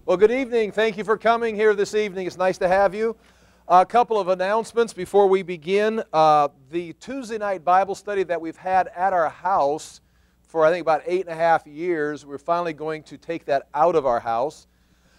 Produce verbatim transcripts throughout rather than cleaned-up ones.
Well, good evening. Thank you for coming here this evening. It's nice to have you. A couple of announcements before we begin. Uh, the Tuesday night Bible study that we've had at our house for I think about eight and a half years, we're finally going to take that out of our house.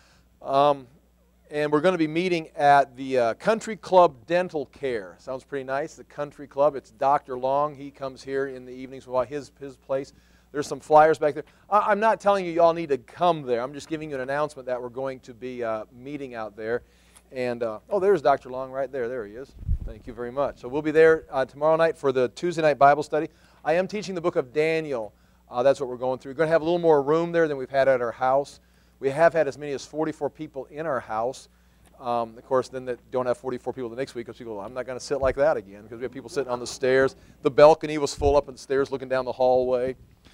Um, and we're going to be meeting at the uh, Country Club Dental Care. Sounds pretty nice, the Country Club. It's Doctor Long. He comes here in the evenings while his, his place. There's some flyers back there. I, I'm not telling you you all need to come there. I'm just giving you an announcement that we're going to be uh, meeting out there. And, uh, oh, there's Doctor Long right there. There he is. Thank you very much. So we'll be there uh, tomorrow night for the Tuesday night Bible study. I am teaching the book of Daniel. Uh, that's what we're going through. We're going to have a little more room there than we've had at our house. We have had as many as forty-four people in our house. Um, of course, then that don't have forty-four people the next week because people go, I'm not going to sit like that again, because we have people sitting on the stairs. The balcony was full up on the stairs looking down the hallway.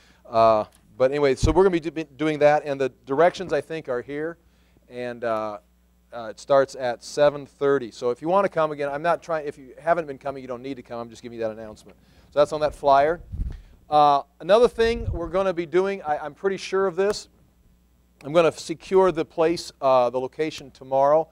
Uh, but anyway, so we're going to be do doing that, and the directions, I think, are here. And uh, uh, it starts at seven thirty. So if you want to come again, I'm not trying, if you haven't been coming, you don't need to come. I'm just giving you that announcement. So that's on that flyer. Uh, another thing we're going to be doing, I, I'm pretty sure of this, I'm going to secure the place, uh, the location tomorrow,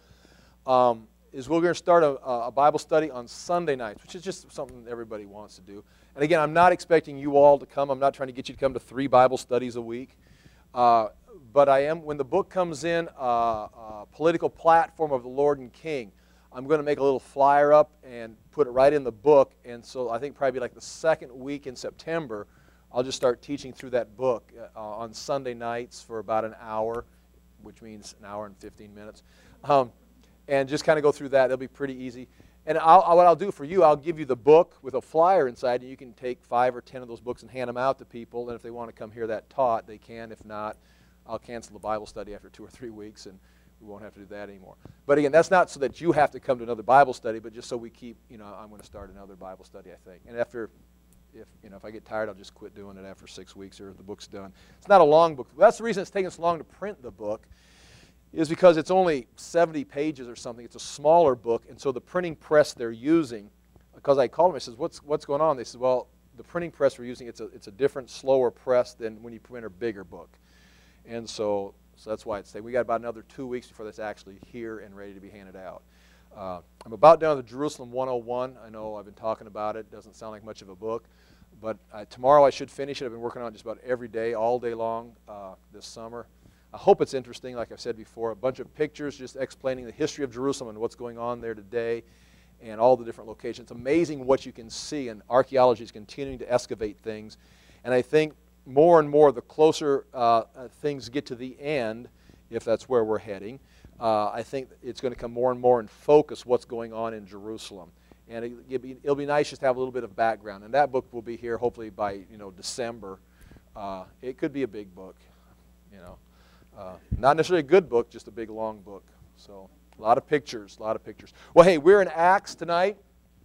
um, is we're going to start a, a Bible study on Sunday nights, which is just something everybody wants to do. And again, I'm not expecting you all to come. I'm not trying to get you to come to three Bible studies a week. Uh, but I am, when the book comes in, uh, uh, Political Platform of the Lord and King, I'm going to make a little flyer up and put it right in the book. And so I think probably like the second week in September, I'll just start teaching through that book uh, on Sunday nights for about an hour, which means an hour and fifteen minutes. Um, and just kind of go through that. It'll be pretty easy. And I'll, what I'll do for you, I'll give you the book with a flyer inside, and you can take five or ten of those books and hand them out to people. And if they want to come hear that taught, they can. If not, I'll cancel the Bible study after two or three weeks, and we won't have to do that anymore. But again, that's not so that you have to come to another Bible study, but just so we keep, you know, I'm going to start another Bible study, I think. And after, if you know, if I get tired, I'll just quit doing it after six weeks or the book's done. It's not a long book. That's the reason it's taken so long to print the book, is because it's only seventy pages or something. It's a smaller book, and so the printing press they're using, because I called them, I said, what's, what's going on? They said, well, the printing press we're using, it's a, it's a different, slower press than when you print a bigger book. And so, so that's why it's taking. We got about another two weeks before that's actually here and ready to be handed out. Uh, I'm about done with the Jerusalem one oh one. I know I've been talking about it. Doesn't sound like much of a book. But uh, tomorrow I should finish it. I've been working on it just about every day, all day long uh, this summer. I hope it's interesting, like I've said before, a bunch of pictures just explaining the history of Jerusalem and what's going on there today and all the different locations. It's amazing what you can see, and archaeology is continuing to excavate things. And I think more and more, the closer uh, things get to the end, if that's where we're heading, uh, I think it's going to come more and more in focus what's going on in Jerusalem. And it, it'll, be, it'll be nice just to have a little bit of background. And that book will be here hopefully by you know December. Uh, it could be a big book, you know. Uh, not necessarily a good book, just a big, long book. So a lot of pictures, a lot of pictures. Well, hey, we're in Acts tonight,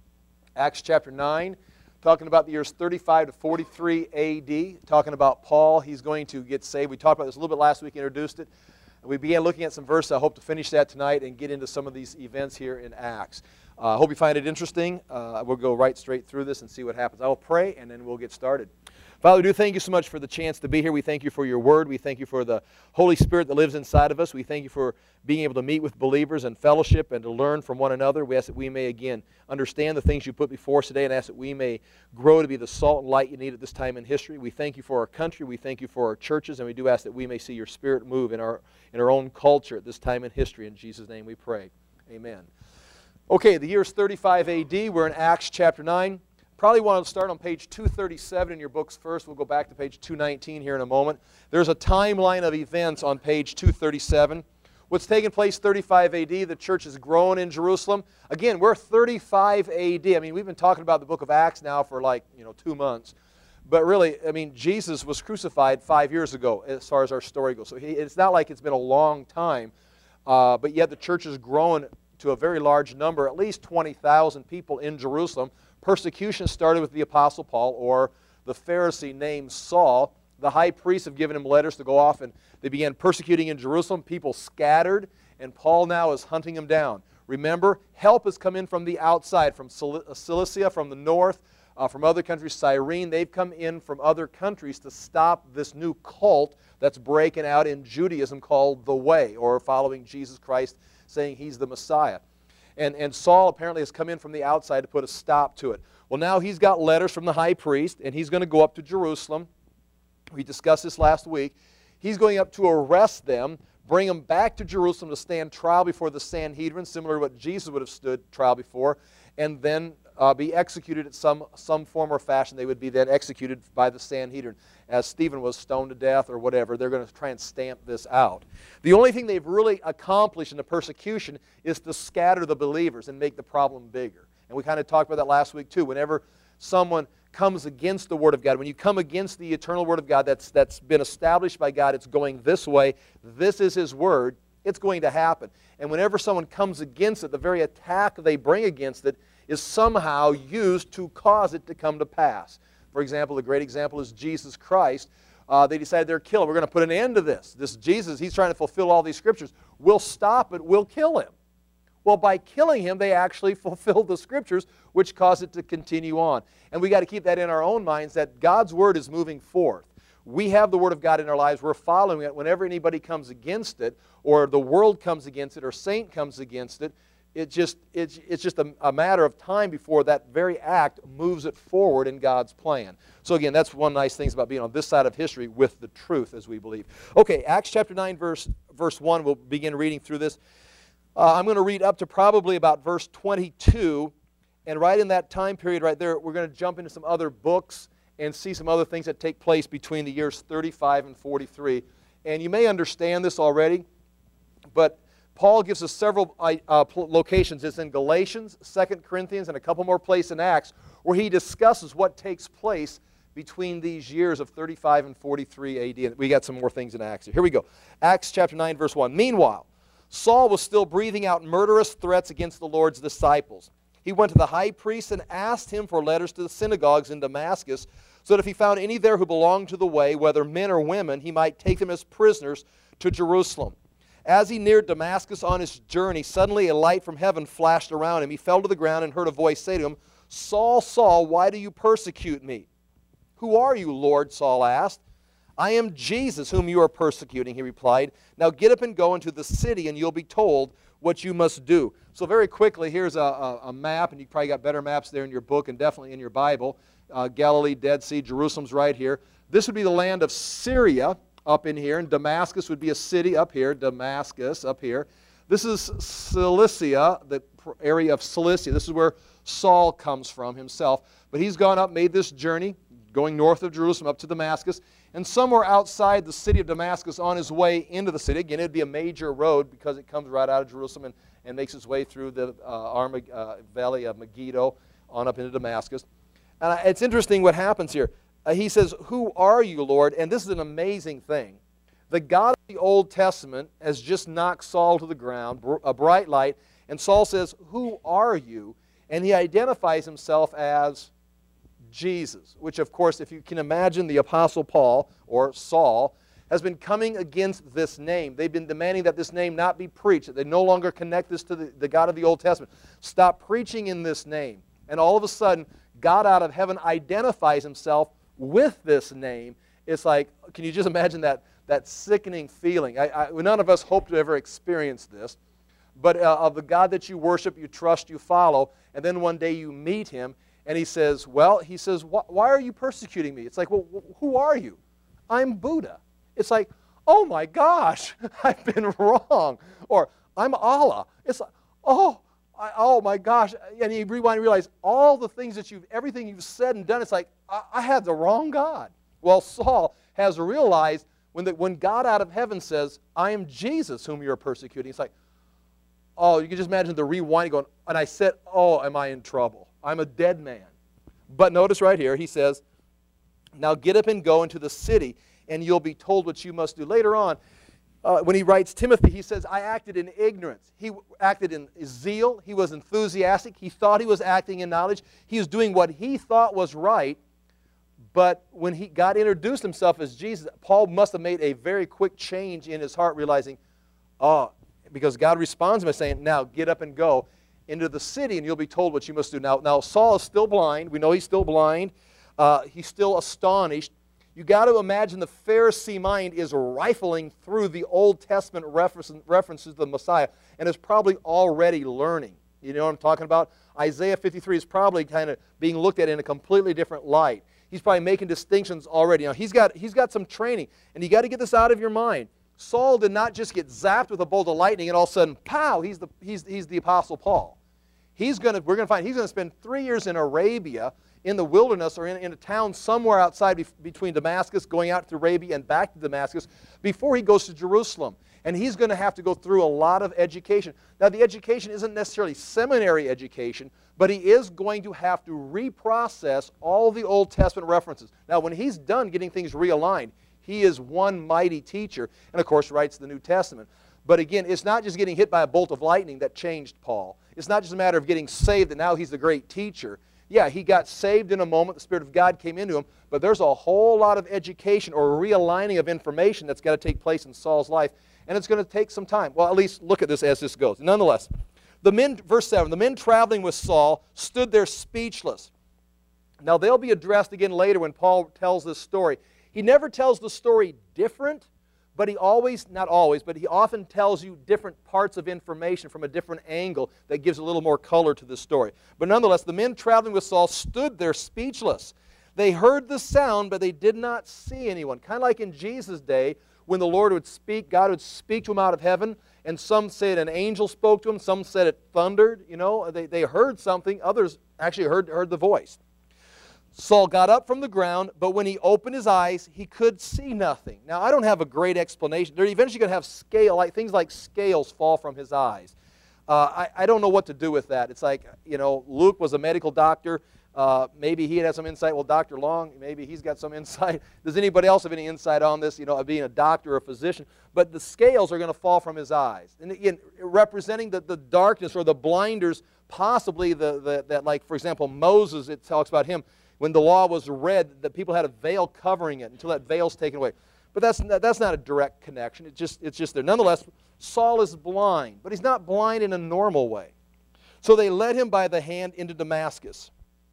Acts chapter nine, talking about the years thirty-five to forty-three A D, talking about Paul. He's going to get saved. We talked about this a little bit last week, introduced it. And we began looking at some verses. I hope to finish that tonight and get into some of these events here in Acts. I uh, hope you find it interesting. Uh, we'll go right straight through this and see what happens. I will pray, and then we'll get started. Father, we do thank you so much for the chance to be here. We thank you for your word. We thank you for the Holy Spirit that lives inside of us. We thank you for being able to meet with believers and fellowship and to learn from one another. We ask that we may, again, understand the things you put before us today, and ask that we may grow to be the salt and light you need at this time in history. We thank you for our country. We thank you for our churches, and we do ask that we may see your Spirit move in our, in our own culture at this time in history. In Jesus' name we pray. Amen. Okay, the year is thirty-five A D. We're in Acts chapter nine. Probably want to start on page two thirty-seven in your books first. We'll go back to page two nineteen here in a moment. There's a timeline of events on page two thirty-seven. What's taken place thirty-five A D, the church has grown in Jerusalem. Again, we're thirty-five A D. I mean, we've been talking about the book of Acts now for like, you know, two months. But really, I mean, Jesus was crucified five years ago as far as our story goes. So he, it's not like it's been a long time. Uh, but yet the church has grown to a very large number, at least twenty thousand people in Jerusalem. Persecution started with the Apostle Paul, or the Pharisee named Saul. The high priests have given him letters to go off, and they began persecuting in Jerusalem. People scattered, and Paul now is hunting them down. Remember, help has come in from the outside, from Cilicia, from the north, uh, from other countries, Cyrene. They've come in from other countries to stop this new cult that's breaking out in Judaism called the Way, or following Jesus Christ, saying he's the Messiah. And, and Saul apparently has come in from the outside to put a stop to it. Well, now he's got letters from the high priest, and he's going to go up to Jerusalem. We discussed this last week. He's going up to arrest them, bring them back to Jerusalem to stand trial before the Sanhedrin, similar to what Jesus would have stood trial before, and then uh, be executed at some, some form or fashion. They would be then executed by the Sanhedrin, as Stephen was stoned to death or whatever. They're going to try and stamp this out. The only thing they've really accomplished in the persecution is to scatter the believers and make the problem bigger. And we kind of talked about that last week too. Whenever someone comes against the Word of God, when you come against the eternal Word of God that's, that's been established by God, it's going this way, this is His Word, it's going to happen. And whenever someone comes against it, the very attack they bring against it is somehow used to cause it to come to pass. For example, a great example is Jesus Christ. Uh, they decided they're killing. We're going to put an end to this. This Jesus, he's trying to fulfill all these scriptures. We'll stop it. We'll kill him. Well, by killing him, they actually fulfilled the scriptures, which caused it to continue on. And we got to keep that in our own minds, that God's Word is moving forth. We have the Word of God in our lives. We're following it. Whenever anybody comes against it, or the world comes against it, or saint comes against it, It just, it's, it's just a, a matter of time before that very act moves it forward in God's plan. So again, that's one nice thing about being on this side of history with the truth, as we believe. Okay, Acts chapter nine, verse, verse one, we'll begin reading through this. Uh, I'm going to read up to probably about verse twenty-two, and right in that time period right there, we're going to jump into some other books and see some other things that take place between the years thirty-five and forty-three. And you may understand this already, but Paul gives us several uh, locations. It's in Galatians, Second Corinthians, and a couple more places in Acts, where he discusses what takes place between these years of thirty-five and forty-three A D. And we got some more things in Acts here. Here we go. Acts chapter nine, verse one. Meanwhile, Saul was still breathing out murderous threats against the Lord's disciples. He went to the high priest and asked him for letters to the synagogues in Damascus, so that if he found any there who belonged to the way, whether men or women, he might take them as prisoners to Jerusalem. As he neared Damascus on his journey, suddenly a light from heaven flashed around him. He fell to the ground and heard a voice say to him, "Saul, Saul, why do you persecute me?" "Who are you, Lord?" Saul asked. "I am Jesus, whom you are persecuting," he replied. "Now get up and go into the city, and you'll be told what you must do." So very quickly, here's a, a, a map, and you probably got better maps there in your book and definitely in your Bible. Uh, Galilee, Dead Sea, Jerusalem's right here. This would be the land of Syria, up in here, and Damascus would be a city up here, Damascus up here. This is Cilicia, the area of Cilicia. This is where Saul comes from himself. But he's gone up, made this journey, going north of Jerusalem up to Damascus, and somewhere outside the city of Damascus on his way into the city, again, it would be a major road because it comes right out of Jerusalem and, and makes its way through the uh, Armag uh, valley of Megiddo on up into Damascus. And it's interesting what happens here. Uh, he says, "Who are you, Lord?" And this is an amazing thing. The God of the Old Testament has just knocked Saul to the ground, a bright light, and Saul says, "Who are you?" And he identifies himself as Jesus, which of course, if you can imagine, the Apostle Paul, or Saul, has been coming against this name. They've been demanding that this name not be preached, that they no longer connect this to the, the God of the Old Testament. Stop preaching in this name. And all of a sudden, God out of heaven identifies himself with this name. It's like, can you just imagine that, that sickening feeling? I, I, none of us hope to ever experience this, but uh, of the God that you worship, you trust, you follow, and then one day you meet him, and he says, well, he says, why are you persecuting me? It's like, well, who are you? I'm Buddha. It's like, oh my gosh, I've been wrong. Or, I'm Allah. It's like, oh, I, oh my gosh. And you rewind and realize all the things that you've, everything you've said and done, it's like, I, I had the wrong God. Well, Saul has realized when, the, when God out of heaven says, I am Jesus whom you are persecuting, it's like, oh, you can just imagine the rewind going, and I said, oh, am I in trouble? I'm a dead man. But notice right here, he says, now get up and go into the city, and you'll be told what you must do. Later on, uh, when he writes Timothy, he says, I acted in ignorance. He acted in zeal. He was enthusiastic. He thought he was acting in knowledge. He was doing what he thought was right. But when he, God introduced himself as Jesus, Paul must have made a very quick change in his heart, realizing, oh, because God responds by saying, now get up and go into the city, and you'll be told what you must do. Now, now Saul is still blind. We know he's still blind. Uh, he's still astonished. You got to imagine the Pharisee mind is rifling through the Old Testament reference, references to the Messiah and is probably already learning. You know what I'm talking about? Isaiah fifty-three is probably kind of being looked at in a completely different light. He's probably making distinctions already. Now, he's got, he's got some training, and you got to get this out of your mind. Saul did not just get zapped with a bolt of lightning and all of a sudden, pow, he's the, he's, he's the Apostle Paul. He's gonna, we're going to find he's going to spend three years in Arabia, in the wilderness, or in, in a town somewhere outside be, between Damascus, going out to Arabia and back to Damascus, before he goes to Jerusalem. And he's going to have to go through a lot of education. Now, the education isn't necessarily seminary education, but he is going to have to reprocess all the Old Testament references. Now, when he's done getting things realigned, he is one mighty teacher, and of course writes the New Testament. But again, it's not just getting hit by a bolt of lightning that changed Paul. It's not just a matter of getting saved and now he's a great teacher. Yeah, he got saved in a moment. The Spirit of God came into him. But there's a whole lot of education or realigning of information that's got to take place in Saul's life. And it's going to take some time. Well, at least look at this as this goes. Nonetheless, the men, verse seven, the men traveling with Saul stood there speechless. Now, they'll be addressed again later when Paul tells this story. He never tells the story different, but he always, not always, but he often tells you different parts of information from a different angle that gives a little more color to the story. But nonetheless, the men traveling with Saul stood there speechless. They heard the sound, but they did not see anyone. Kind of like in Jesus' day, when the Lord would speak, God would speak to him out of heaven, and some said an angel spoke to him, some said it thundered, you know, they, they heard something, others actually heard, heard the voice. Saul got up from the ground, but when he opened his eyes, he could see nothing. Now, I don't have a great explanation. They're eventually going to have scale, like things like scales fall from his eyes. Uh, I, I don't know what to do with that. It's like, you know, Luke was a medical doctor. Uh, maybe he had some insight. Well, Doctor Long, maybe he's got some insight. Does anybody else have any insight on this, you know, being a doctor or a physician? But the scales are going to fall from his eyes. And again, representing the, the darkness or the blinders, possibly the, the, that, like, for example, Moses, it talks about him, when the law was read, that people had a veil covering it until that veil's taken away. But that's, that's not a direct connection. It's just, it's just there. Nonetheless, Saul is blind, but he's not blind in a normal way. So they led him by the hand into Damascus.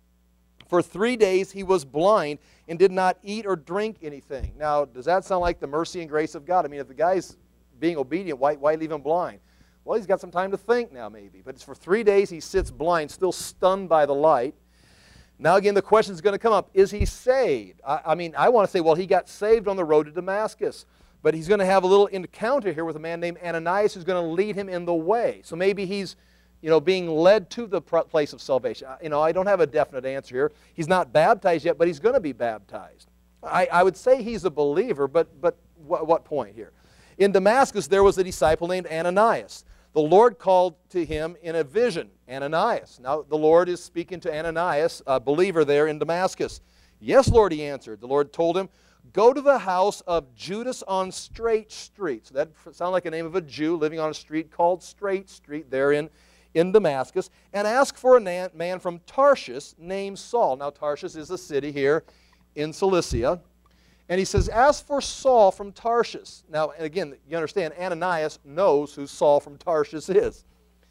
For three days he was blind and did not eat or drink anything. Now, does that sound like the mercy and grace of God? I mean, if the guy's being obedient, why, why leave him blind? Well, he's got some time to think now maybe. But it's for three days he sits blind, still stunned by the light. Now again, the question is going to come up, is he saved? I, I mean, I want to say, well, he got saved on the road to Damascus. But he's going to have a little encounter here with a man named Ananias who's going to lead him in the way. So maybe he's, you know, being led to the place of salvation. You know, I don't have a definite answer here. He's not baptized yet, but he's going to be baptized. I, I would say he's a believer, but, but what, what point here? In Damascus, there was a disciple named Ananias. The Lord called to him in a vision, Ananias. Now, the Lord is speaking to Ananias, a believer there in Damascus. Yes, Lord, he answered. The Lord told him, go to the house of Judas on Straight Street. So that sounds like a name of a Jew living on a street called Straight Street there in, in Damascus, and ask for a man from Tarshish named Saul. Now, Tarshish is a city here in Cilicia. And he says, ask for Saul from Tarshish. Now, and again, you understand, Ananias knows who Saul from Tarshish is.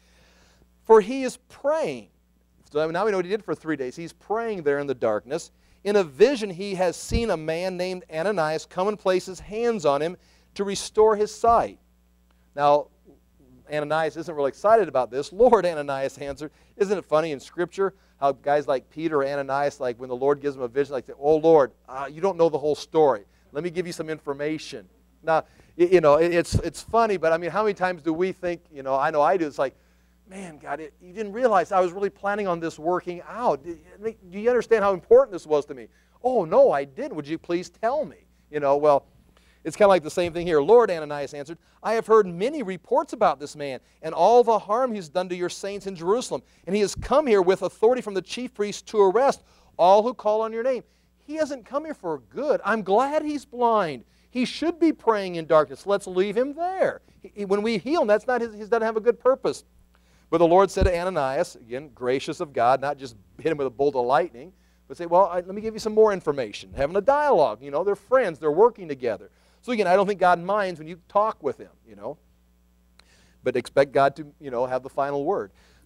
For he is praying. So now we know what he did for three days. He's praying there in the darkness. In a vision, he has seen a man named Ananias come and place his hands on him to restore his sight. Now, Ananias isn't really excited about this. Lord, Ananias answered. Isn't it funny in Scripture how guys like Peter or Ananias, like when the Lord gives them a vision, like, oh, Lord, uh, you don't know the whole story. Let me give you some information. Now, you know, it's, it's funny, but I mean, how many times do we think, you know, I know I do, it's like, man, God, it, you didn't realize I was really planning on this working out. Do you understand how important this was to me? Oh, no, I didn't. Would you please tell me? You know, well, it's kind of like the same thing here. Lord, Ananias answered, I have heard many reports about this man and all the harm he's done to your saints in Jerusalem. And he has come here with authority from the chief priests to arrest all who call on your name. He hasn't come here for good. I'm glad he's blind. He should be praying in darkness. Let's leave him there. He, when we heal him, that's not his, he doesn't have a good purpose. But the Lord said to Ananias, again, gracious of God, not just hit him with a bolt of lightning, but say, well, I, let me give you some more information. Having a dialogue. You know, they're friends. They're working together. So again, I don't think God minds when you talk with him, you know. But expect God to, you know, have the final word.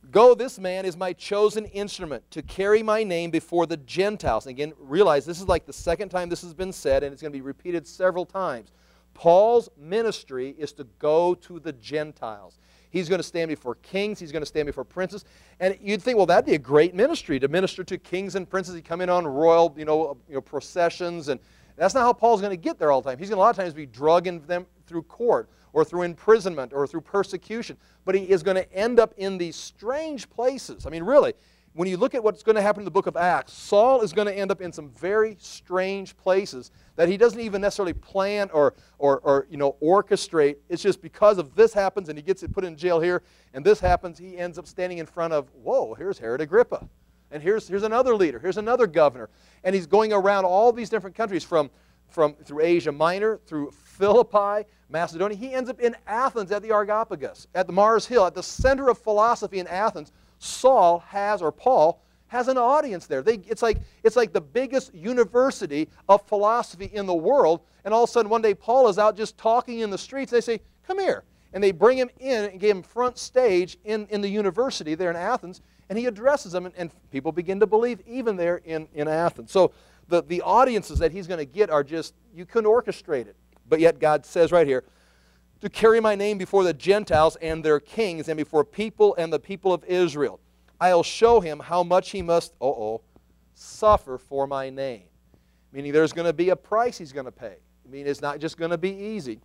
Go, this man is my chosen instrument to carry my name before the Gentiles. And again, realize this is like the second time this has been said, and it's going to be repeated several times. Paul's ministry is to go to the Gentiles. He's going to stand before kings. He's going to stand before princes. And you'd think, well, that'd be a great ministry, to minister to kings and princes. He'd come in on royal you know, you know, processions. And that's not how Paul's going to get there all the time. He's going to a lot of times be drugging them through court or through imprisonment or through persecution. But he is going to end up in these strange places. I mean, really, when you look at what's going to happen in the book of Acts, Saul is going to end up in some very strange places that he doesn't even necessarily plan or, or, or you know, orchestrate. It's just because of this happens and he gets it put in jail here, and this happens, he ends up standing in front of, whoa, here's Herod Agrippa. And here's, here's another leader, here's another governor. And he's going around all these different countries from, from through Asia Minor, through Philippi, Macedonia. He ends up in Athens at the Areopagus, at the Mars Hill, at the center of philosophy in Athens. Saul has, or Paul, has an audience there. They, it's, like, it's like the biggest university of philosophy in the world, and all of a sudden one day Paul is out just talking in the streets. They say, come here. And they bring him in and give him front stage in, in the university there in Athens, and he addresses them, and, and people begin to believe even there in, in Athens. So the, the audiences that he's going to get are just, you couldn't orchestrate it. But yet God says right here, to carry my name before the Gentiles and their kings and before people and the people of Israel. I'll show him how much he must, uh-oh, suffer for my name. Meaning there's going to be a price he's going to pay. I mean, it's not just going to be easy.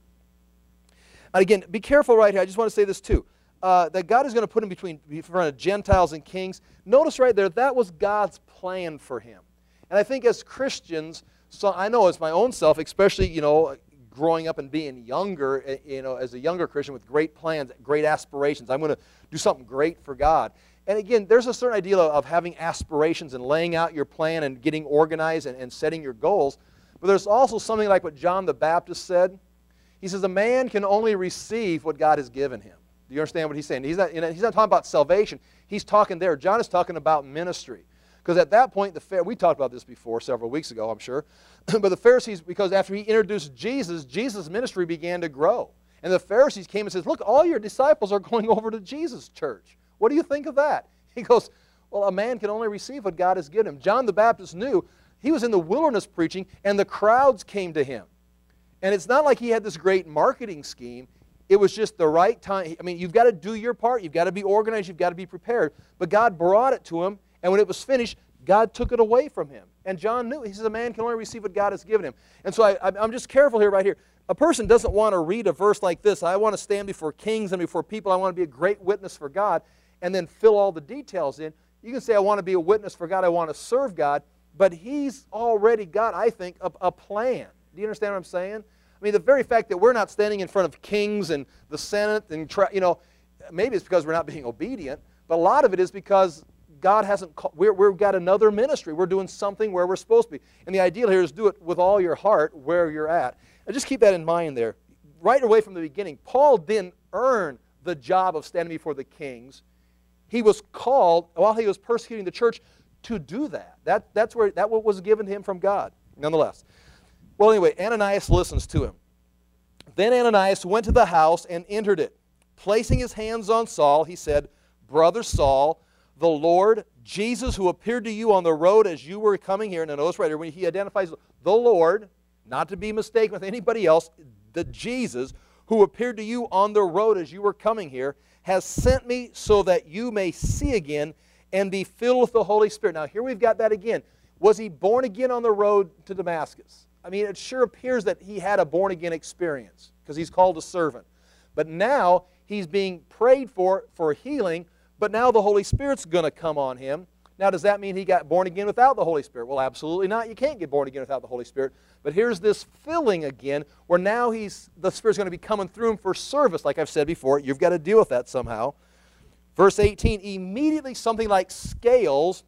And again, be careful right here. I just want to say this too. Uh, that God is going to put him between in front of Gentiles and kings. Notice right there, that was God's plan for him. And I think as Christians, so I know as my own self, especially, you know, growing up and being younger, you know, as a younger Christian with great plans, great aspirations. I'm going to do something great for God. And again, there's a certain idea of having aspirations and laying out your plan and getting organized and, and setting your goals. But there's also something like what John the Baptist said. He says, a man can only receive what God has given him. Do you understand what he's saying? He's not, you know, he's not talking about salvation. He's talking there. John is talking about ministry. Because at that point, the we talked about this before several weeks ago, I'm sure. But the Pharisees, because after he introduced Jesus, Jesus' ministry began to grow. And the Pharisees came and said, look, all your disciples are going over to Jesus' church. What do you think of that? He goes, well, a man can only receive what God has given him. John the Baptist knew he was in the wilderness preaching, and the crowds came to him. And it's not like he had this great marketing scheme. It was just the right time. I mean, you've got to do your part. You've got to be organized. You've got to be prepared. But God brought it to him. And when it was finished, God took it away from him. And John knew. He says a man can only receive what God has given him. And so I, I'm just careful here, right here. A person doesn't want to read a verse like this. I want to stand before kings and before people. I want to be a great witness for God. And then fill all the details in. You can say I want to be a witness for God. I want to serve God. But he's already got, I think, a, a plan. Do you understand what I'm saying? I mean, the very fact that we're not standing in front of kings and the Senate, and you know, maybe it's because we're not being obedient. But a lot of it is because God hasn't, we're, we've got another ministry. We're doing something where we're supposed to be. And the ideal here is do it with all your heart where you're at. And just keep that in mind there. Right away from the beginning, Paul didn't earn the job of standing before the kings. He was called, while he was persecuting the church, to do that. That that's where that was given to him from God, nonetheless. Well, anyway, Ananias listens to him. Then Ananias went to the house and entered it. Placing his hands on Saul, he said, Brother Saul, the Lord, Jesus, who appeared to you on the road as you were coming here. Now notice right here, when he identifies the Lord, not to be mistaken with anybody else, the Jesus, who appeared to you on the road as you were coming here, has sent me so that you may see again and be filled with the Holy Spirit. Now here we've got that again. Was he born again on the road to Damascus? I mean, it sure appears that he had a born-again experience because he's called a servant. But now he's being prayed for for healing, but now the Holy Spirit's going to come on him. Now, does that mean he got born again without the Holy Spirit? Well, absolutely not. You can't get born again without the Holy Spirit. But here's this filling again where now he's the Spirit's going to be coming through him for service. Like I've said before, you've got to deal with that somehow. Verse eighteen, immediately something like scales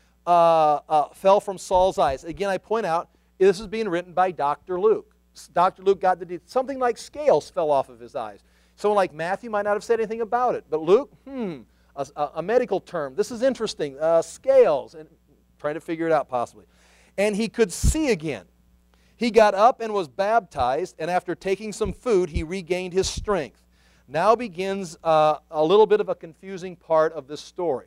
uh, uh, fell from Saul's eyes. Again, I point out, this is being written by Doctor Luke. Doctor Luke got the deal. Something like scales fell off of his eyes. Someone like Matthew might not have said anything about it. But Luke, hmm, a, a medical term. This is interesting. Uh, scales. And trying to figure it out possibly. And he could see again. He got up and was baptized, and after taking some food, he regained his strength. now begins uh, a little bit of a confusing part of this story.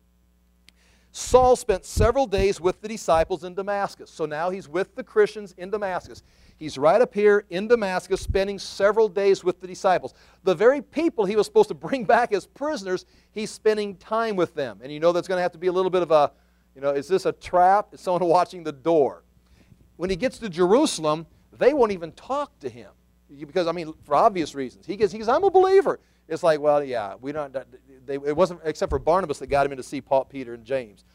Saul spent several days with the disciples in Damascus. So now he's with the Christians in Damascus. He's right up here in Damascus spending several days with the disciples. The very people he was supposed to bring back as prisoners, he's spending time with them. And you know that's going to have to be a little bit of a, you know, is this a trap? Is someone watching the door? When he gets to Jerusalem, they won't even talk to him. Because, I mean, for obvious reasons. He gets, he goes, I'm a believer. It's like, well, yeah, we don't, they, it wasn't except for Barnabas that got him in to see Paul, Peter, and James.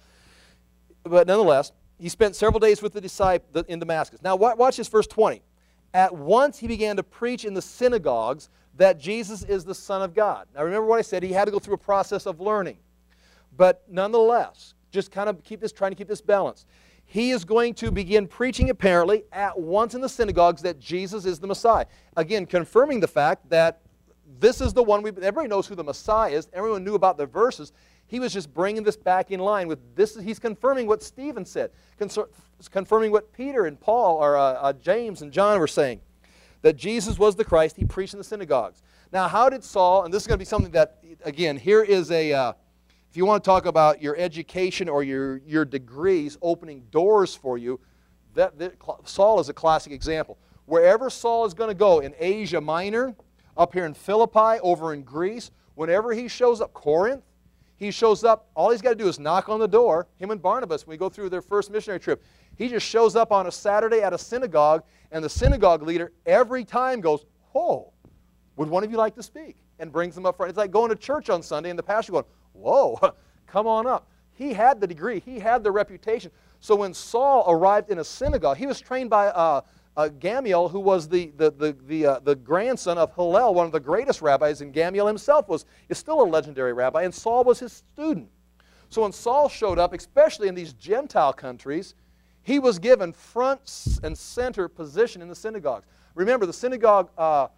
But nonetheless, he spent several days with the disciples in Damascus. Now, watch this, verse twenty. At once he began to preach in the synagogues that Jesus is the Son of God. Now, remember what I said. He had to go through a process of learning. But nonetheless, just kind of keep this, trying to keep this balanced. He is going to begin preaching, apparently, at once in the synagogues that Jesus is the Messiah. Again, confirming the fact that this is the one, we, everybody knows who the Messiah is. Everyone knew about the verses. He was just bringing this back in line with this. He's confirming what Stephen said, confirming what Peter and Paul, or uh, uh, James and John were saying, that Jesus was the Christ. He preached in the synagogues. Now, how did Saul, and this is going to be something that, again, here is a, uh, if you want to talk about your education or your, your degrees opening doors for you, that, that Saul is a classic example. Wherever Saul is going to go, in Asia Minor, up here in Philippi, over in Greece, whenever he shows up, Corinth, he shows up, all he's got to do is knock on the door. Him and Barnabas, when we go through their first missionary trip, he just shows up on a Saturday at a synagogue, and the synagogue leader every time goes, oh, would one of you like to speak? And brings them up front. It's like going to church on Sunday, and the pastor going, whoa, come on up. He had the degree. He had the reputation. So when Saul arrived in a synagogue, he was trained by uh, uh, Gamaliel, who was the, the, the, the, uh, the grandson of Hillel, one of the greatest rabbis, and Gamaliel himself was, is still a legendary rabbi, and Saul was his student. So when Saul showed up, especially in these Gentile countries, he was given front and center position in the synagogues. Remember, the synagogue uh,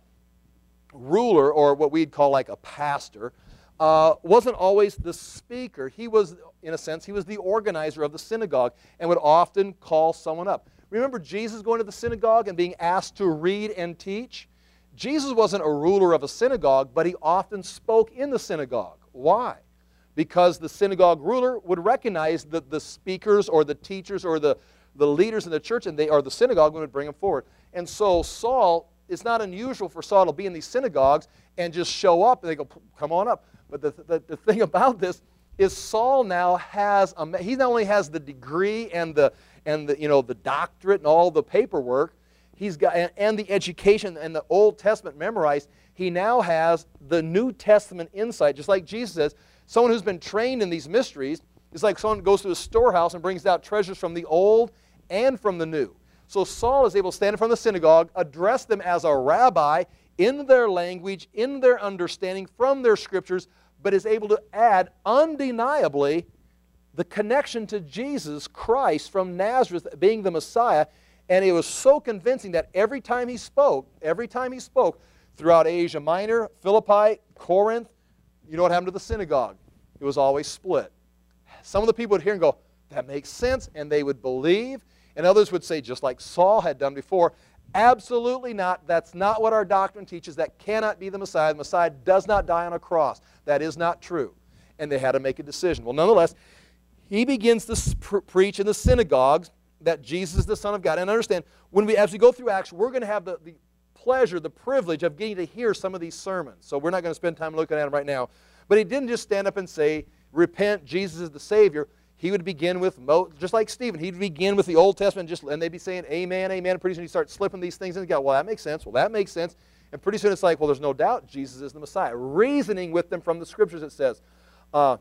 ruler, or what we'd call like a pastor, uh, wasn't always the speaker. He was, in a sense, he was the organizer of the synagogue and would often call someone up. Remember Jesus going to the synagogue and being asked to read and teach? Jesus wasn't a ruler of a synagogue, but he often spoke in the synagogue. Why? Because the synagogue ruler would recognize that the speakers or the teachers or the, the leaders in the church and they or the synagogue would bring them forward. And so Saul, it's not unusual for Saul to be in these synagogues and just show up and they go, come on up. But the, the, the thing about this is Saul now has, a, he not only has the degree and the, and the, you know, the doctorate and all the paperwork, he's got, and, and the education and the Old Testament memorized, he now has the New Testament insight, just like Jesus says. Someone who's been trained in these mysteries is like someone who goes to a storehouse and brings out treasures from the old and from the new. So Saul is able to stand in front of the synagogue, address them as a rabbi in their language, in their understanding from their scriptures, but is able to add undeniably the connection to Jesus Christ from Nazareth being the Messiah. And it was so convincing that every time he spoke, every time he spoke throughout Asia Minor, Philippi, Corinth, you know what happened to the synagogue? It was always split. Some of the people would hear and go, that makes sense, and they would believe. And others would say, just like Saul had done before, absolutely not. That's not what our doctrine teaches. That cannot be the Messiah. The Messiah does not die on a cross. That is not true. And they had to make a decision. Well, nonetheless, he begins to pr preach in the synagogues that Jesus is the Son of God. And understand, when we, as we go through Acts, we're going to have the, the pleasure, the privilege of getting to hear some of these sermons. So we're not going to spend time looking at them right now. But he didn't just stand up and say, repent, Jesus is the Savior. He would begin with, just like Stephen, he'd begin with the Old Testament, just, and they'd be saying, amen, amen. And pretty soon he'd start slipping these things in and go, well, that makes sense. Well, that makes sense. And pretty soon it's like, well, there's no doubt Jesus is the Messiah. Reasoning with them from the Scriptures, it says. Uh,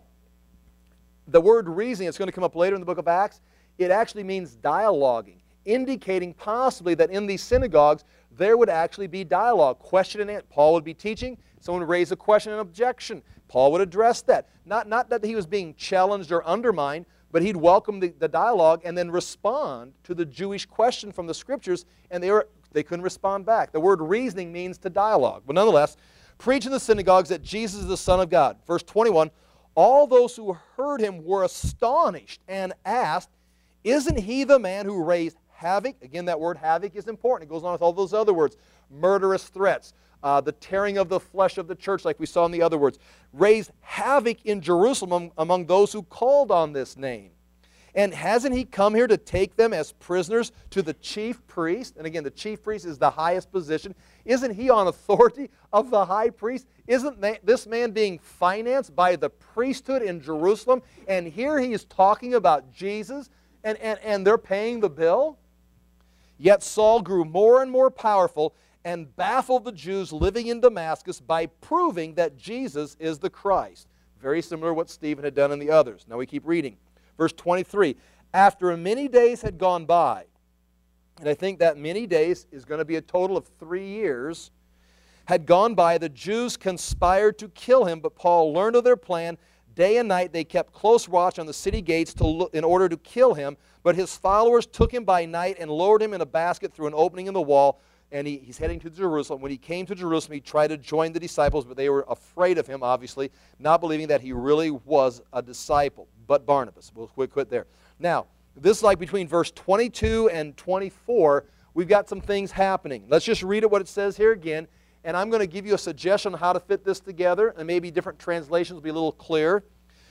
the word reasoning, it's going to come up later in the book of Acts, it actually means dialoguing, indicating possibly that in these synagogues there would actually be dialogue, question and answer. Paul would be teaching, someone would raise a question and objection. Paul would address that. Not, not that he was being challenged or undermined, but he'd welcome the, the dialogue and then respond to the Jewish question from the Scriptures, and they, were, they couldn't respond back. The word reasoning means to dialogue. But nonetheless, preach in the synagogues that Jesus is the Son of God. Verse twenty-one, all those who heard him were astonished and asked, isn't he the man who raised havoc? Again, that word havoc is important. It goes on with all those other words. Murderous threats, uh, the tearing of the flesh of the church, like we saw in the other words, raised havoc in Jerusalem among those who called on this name. And hasn't he come here to take them as prisoners to the chief priest? And again, the chief priest is the highest position. Isn't he on authority of the high priest? Isn't this man being financed by the priesthood in Jerusalem? And here he is talking about Jesus, and, and, and they're paying the bill? Yet Saul grew more and more powerful and baffled the Jews living in Damascus by proving that Jesus is the Christ. Very similar to what Stephen had done in the others. Now we keep reading. Verse twenty-three, after many days had gone by, and I think that many days is going to be a total of three years, had gone by, the Jews conspired to kill him, but Paul learned of their plan. Day and night they kept close watch on the city gates to look, in order to kill him, but his followers took him by night and lowered him in a basket through an opening in the wall, and he, he's heading to Jerusalem. When he came to Jerusalem, he tried to join the disciples, but they were afraid of him, obviously, not believing that he really was a disciple. But Barnabas. We'll quit there. Now, this is like between verse twenty-two and twenty-four, we've got some things happening. Let's just read it what it says here again, and I'm going to give you a suggestion on how to fit this together, and maybe different translations will be a little clearer.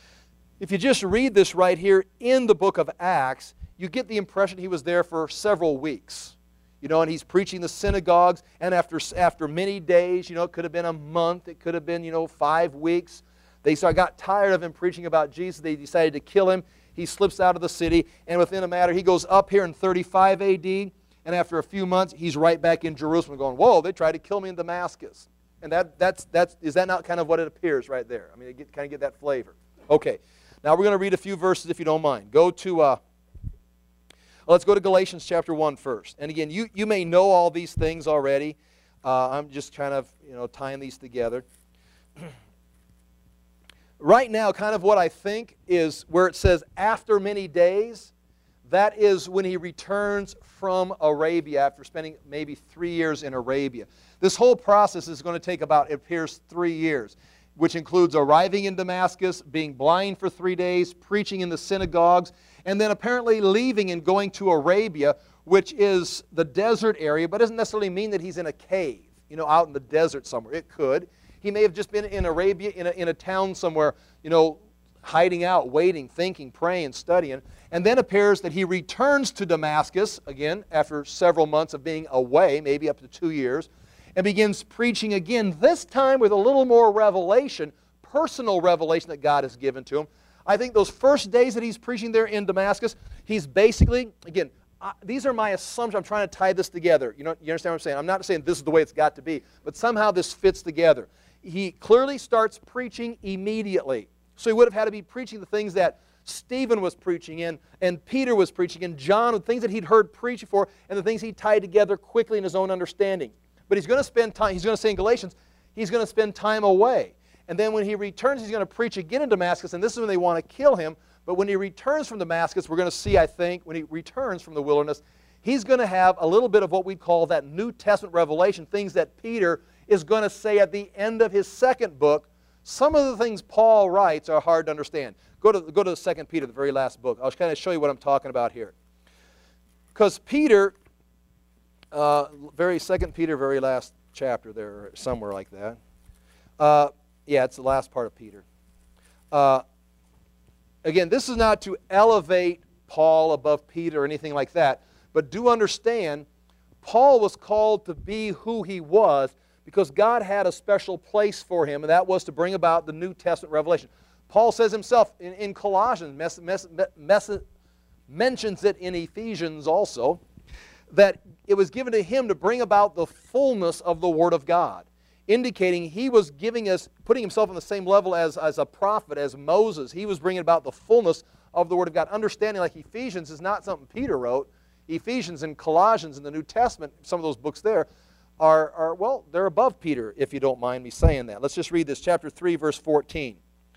If you just read this right here in the book of Acts, you get the impression he was there for several weeks. You know, and he's preaching the synagogues, and after, after many days, you know, it could have been a month, it could have been, you know, five weeks, they got tired of him preaching about Jesus. They decided to kill him. He slips out of the city, and within a matter, he goes up here in thirty-five A D, and after a few months, he's right back in Jerusalem going, whoa, they tried to kill me in Damascus. And that, that's, that's, is that not kind of what it appears right there? I mean, you get, kind of get that flavor. Okay, now we're going to read a few verses if you don't mind. Go to, uh, let's go to Galatians chapter one first. And again, you, you may know all these things already. Uh, I'm just kind of, you know, tying these together. Right now, kind of what I think is where it says, after many days, that is when he returns from Arabia after spending maybe three years in Arabia. This whole process is going to take about, it appears, three years, which includes arriving in Damascus, being blind for three days, preaching in the synagogues, and then apparently leaving and going to Arabia, which is the desert area, but doesn't necessarily mean that he's in a cave, you know, out in the desert somewhere. It could. He may have just been in Arabia, in a, in a town somewhere, you know, hiding out, waiting, thinking, praying, studying. And then appears that he returns to Damascus, again, after several months of being away, maybe up to two years, and begins preaching again, this time with a little more revelation, personal revelation that God has given to him. I think those first days that he's preaching there in Damascus, he's basically, again, Uh, these are my assumptions. I'm trying to tie this together. You know, you understand what I'm saying? I'm not saying this is the way it's got to be, but somehow this fits together. He clearly starts preaching immediately. So he would have had to be preaching the things that Stephen was preaching in, and Peter was preaching, and John, the things that he'd heard preach before, and the things he tied together quickly in his own understanding. But he's going to spend time, he's going to say in Galatians, he's going to spend time away. And then when he returns, he's going to preach again in Damascus, and this is when they want to kill him. But when he returns from Damascus, we're going to see, I think, when he returns from the wilderness, he's going to have a little bit of what we call that New Testament revelation, things that Peter is going to say at the end of his second book. Some of the things Paul writes are hard to understand. Go to, go to Second Peter, the very last book. I'll kind of show you what I'm talking about here. Because Peter, uh, very Second Peter, very last chapter there, somewhere like that. Uh, yeah, it's the last part of Peter. Uh, Again, this is not to elevate Paul above Peter or anything like that, but do understand, Paul was called to be who he was because God had a special place for him, and that was to bring about the New Testament revelation. Paul says himself in, in Colossians, mes, mes, mes, mentions it in Ephesians also, that it was given to him to bring about the fullness of the Word of God, indicating he was giving us, putting himself on the same level as, as a prophet, as Moses. He was bringing about the fullness of the Word of God. Understanding like Ephesians is not something Peter wrote. Ephesians and Colossians in the New Testament, some of those books there, are, are, well, they're above Peter, if you don't mind me saying that. Let's just read this, chapter three, verse fourteen.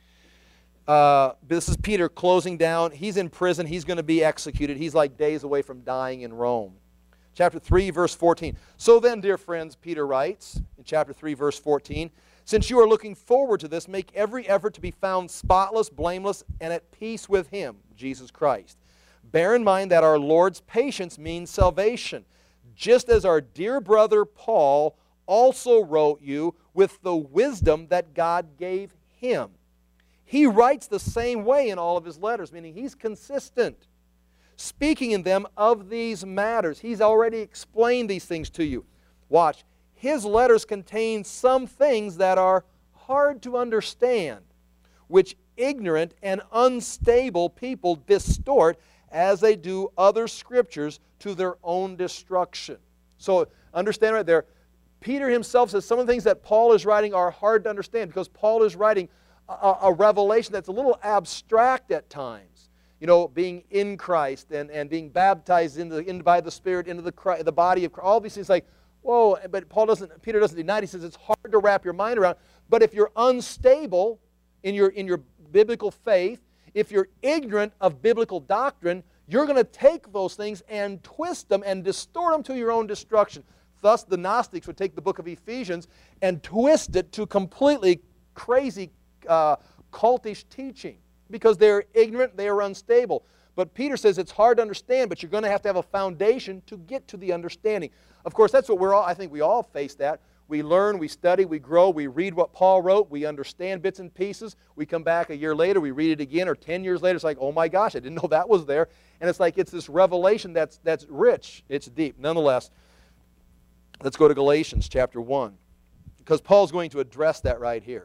Uh, this is Peter closing down. He's in prison. He's going to be executed. He's like days away from dying in Rome. Chapter three, verse fourteen. So then, dear friends, Peter writes in chapter three, verse fourteen, since you are looking forward to this, make every effort to be found spotless, blameless, and at peace with Him, Jesus Christ. Bear in mind that our Lord's patience means salvation, just as our dear brother Paul also wrote you with the wisdom that God gave him. He writes the same way in all of his letters, meaning he's consistent, speaking in them of these matters. He's already explained these things to you. Watch. His letters contain some things that are hard to understand, which ignorant and unstable people distort as they do other scriptures to their own destruction. So understand right there, Peter himself says some of the things that Paul is writing are hard to understand because Paul is writing a, a revelation that's a little abstract at times. You know, being in Christ and, and being baptized into, into by the Spirit into the, Christ, the body of Christ. All these things like, whoa, but Paul doesn't, Peter doesn't deny it. He says it's hard to wrap your mind around. But if you're unstable in your, in your biblical faith, if you're ignorant of biblical doctrine, you're going to take those things and twist them and distort them to your own destruction. Thus, the Gnostics would take the book of Ephesians and twist it to completely crazy, uh, cultish teaching because they're ignorant, they are unstable. But Peter says it's hard to understand, but you're going to have to have a foundation to get to the understanding. Of course, that's what we're all, I think we all face that. We learn, we study, we grow, we read what Paul wrote, we understand bits and pieces. We come back a year later, we read it again, or ten years later, it's like, oh my gosh, I didn't know that was there. And it's like it's this revelation that's, that's rich, it's deep. Nonetheless, let's go to Galatians chapter one, because Paul's going to address that right here.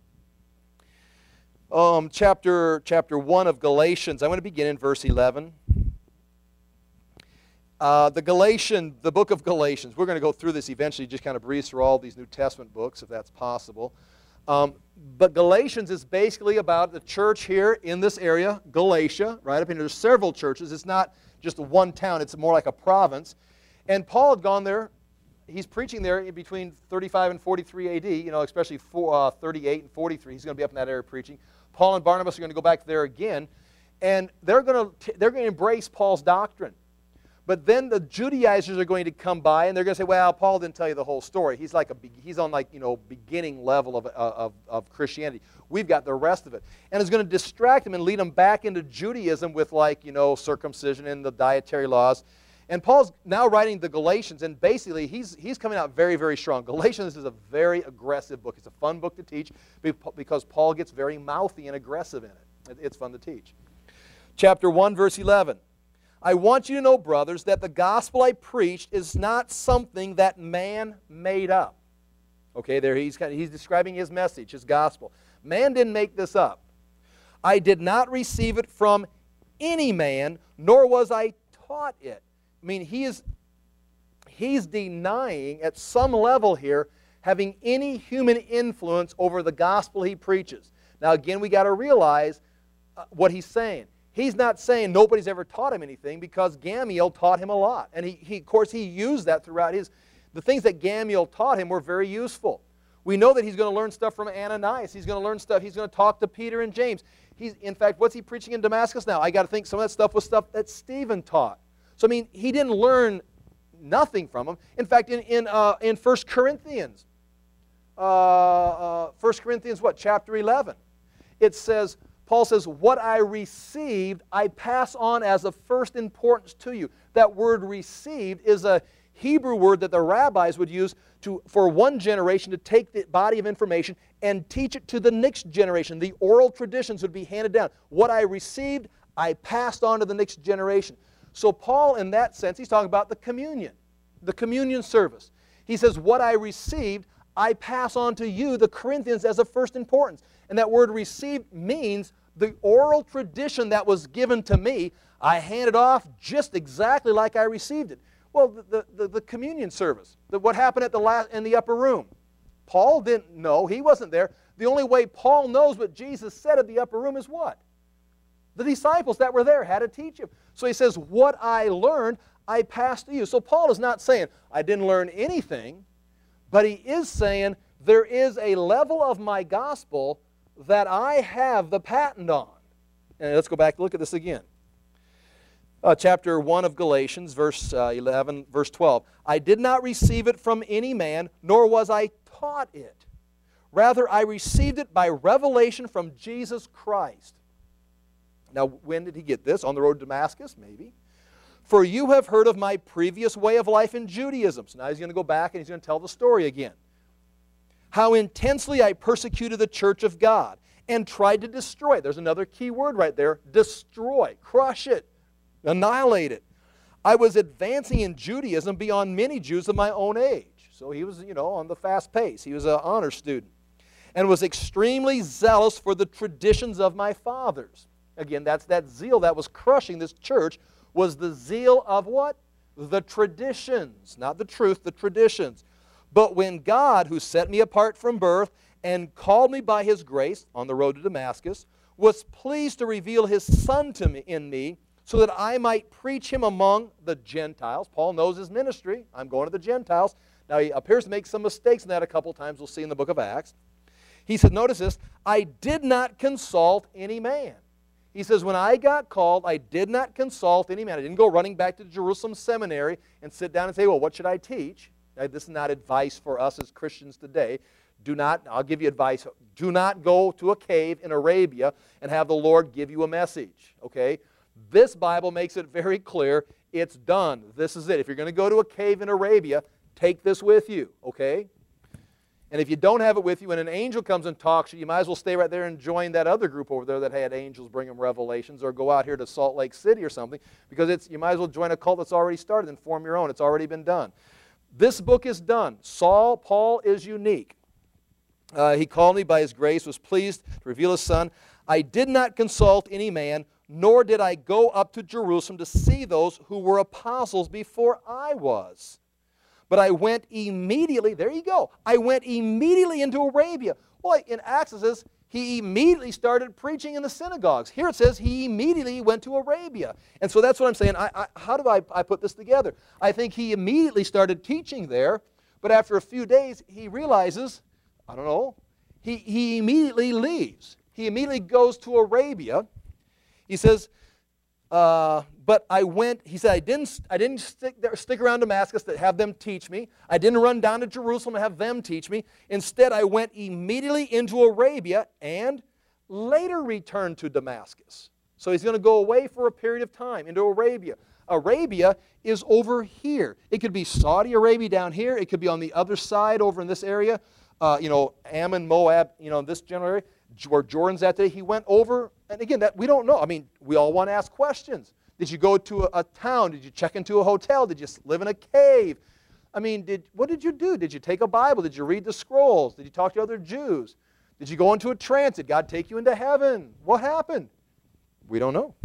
Um, chapter, chapter one of Galatians, I'm going to begin in verse eleven. Uh, the Galatian, the book of Galatians, we're going to go through this eventually, just kind of breeze through all these New Testament books, if that's possible. Um, but Galatians is basically about the church here in this area, Galatia, right up here. There's several churches. It's not just one town. It's more like a province. And Paul had gone there. He's preaching there in between thirty-five and forty-three A D, you know, especially for, uh, thirty-eight and forty-three. He's going to be up in that area preaching. Paul and Barnabas are going to go back there again, and they're going to they're going to embrace Paul's doctrine. But then the Judaizers are going to come by, and they're going to say, "Well, Paul didn't tell you the whole story. He's like a he's on like you know beginning level of of, of Christianity. We've got the rest of it," and it's going to distract them and lead them back into Judaism with like you know circumcision and the dietary laws. And Paul's now writing the Galatians, and basically he's, he's coming out very, very strong. Galatians is a very aggressive book. It's a fun book to teach because Paul gets very mouthy and aggressive in it. It's fun to teach. Chapter one, verse eleven. I want you to know, brothers, that the gospel I preached is not something that man made up. Okay, there he's, he's describing his message, his gospel. Man didn't make this up. I did not receive it from any man, nor was I taught it. I mean, he is, he's denying at some level here having any human influence over the gospel he preaches. Now, again, we got to realize uh, what he's saying. He's not saying nobody's ever taught him anything because Gamaliel taught him a lot. And, he, he, of course, he used that throughout his... The things that Gamaliel taught him were very useful. We know that he's going to learn stuff from Ananias. He's going to learn stuff. He's going to talk to Peter and James. He's, in fact, what's he preaching in Damascus now? I got to think some of that stuff was stuff that Stephen taught. So, I mean, he didn't learn nothing from him. In fact, in, in, uh, in First Corinthians, uh, uh, First Corinthians, what, chapter eleven, it says, Paul says, what I received, I pass on as of first importance to you. That word received is a Hebrew word that the rabbis would use to, for one generation to take the body of information and teach it to the next generation. The oral traditions would be handed down. What I received, I passed on to the next generation. So Paul, in that sense, he's talking about the communion, the communion service. He says, what I received, I pass on to you, the Corinthians, as of first importance. And that word received means the oral tradition that was given to me, I handed off just exactly like I received it. Well, the, the, the communion service, the, what happened at the last, in the upper room. Paul didn't know. He wasn't there. The only way Paul knows what Jesus said at the upper room is what? The disciples that were there had to teach him. So he says, what I learned, I passed to you. So Paul is not saying, I didn't learn anything, but he is saying, there is a level of my gospel that I have the patent on. And let's go back and look at this again. Uh, chapter one of Galatians, verse uh, eleven, verse twelve. I did not receive it from any man, nor was I taught it. Rather, I received it by revelation from Jesus Christ. Now, when did he get this? On the road to Damascus? Maybe. For you have heard of my previous way of life in Judaism. So now he's going to go back and he's going to tell the story again. How intensely I persecuted the church of God and tried to destroy it. There's another key word right there. Destroy, crush it, annihilate it. I was advancing in Judaism beyond many Jews of my own age. So he was, you know, on the fast pace. He was an honor student. And was extremely zealous for the traditions of my fathers. Again, that's that zeal that was crushing this church, was the zeal of what? The traditions. Not the truth, the traditions. But when God, who set me apart from birth and called me by His grace on the road to Damascus, was pleased to reveal His Son to me in me, so that I might preach Him among the Gentiles. Paul knows his ministry. I'm going to the Gentiles. Now, he appears to make some mistakes in that a couple times. We'll see in the book of Acts. He said, notice this, I did not consult any man. He says, when I got called, I did not consult any man. I didn't go running back to Jerusalem Seminary and sit down and say, well, what should I teach? Now, this is not advice for us as Christians today. Do not, I'll give you advice, do not go to a cave in Arabia and have the Lord give you a message, okay? This Bible makes it very clear, it's done. This is it. If you're going to go to a cave in Arabia, take this with you, okay? And if you don't have it with you, when an angel comes and talks to you, you might as well stay right there and join that other group over there that had angels bring them revelations, or go out here to Salt Lake City or something, because it's, you might as well join a cult that's already started and form your own. It's already been done. This book is done. Saul, Paul is unique. Uh, he called me by His grace, was pleased to reveal His Son. I did not consult any man, nor did I go up to Jerusalem to see those who were apostles before I was. But I went immediately, there you go, I went immediately into Arabia. Well, in Acts it says he immediately started preaching in the synagogues. Here it says he immediately went to Arabia. And so that's what I'm saying. I, I, how do I, I put this together? I think he immediately started teaching there, but after a few days he realizes, I don't know, he, he immediately leaves. He immediately goes to Arabia. He says, uh, but I went, he said, I didn't, I didn't stick, there, stick around Damascus to have them teach me. I didn't run down to Jerusalem to have them teach me. Instead, I went immediately into Arabia and later returned to Damascus. So he's going to go away for a period of time into Arabia. Arabia is over here. It could be Saudi Arabia down here. It could be on the other side over in this area. Uh, you know, Ammon, Moab, you know, this general area, where Jordan's at today. He went over, and again, that we don't know. I mean, we all want to ask questions. Did you go to a, a town? Did you check into a hotel? Did you live in a cave? I mean, did, what did you do? Did you take a Bible? Did you read the scrolls? Did you talk to other Jews? Did you go into a trance? Did God take you into heaven? What happened? We don't know.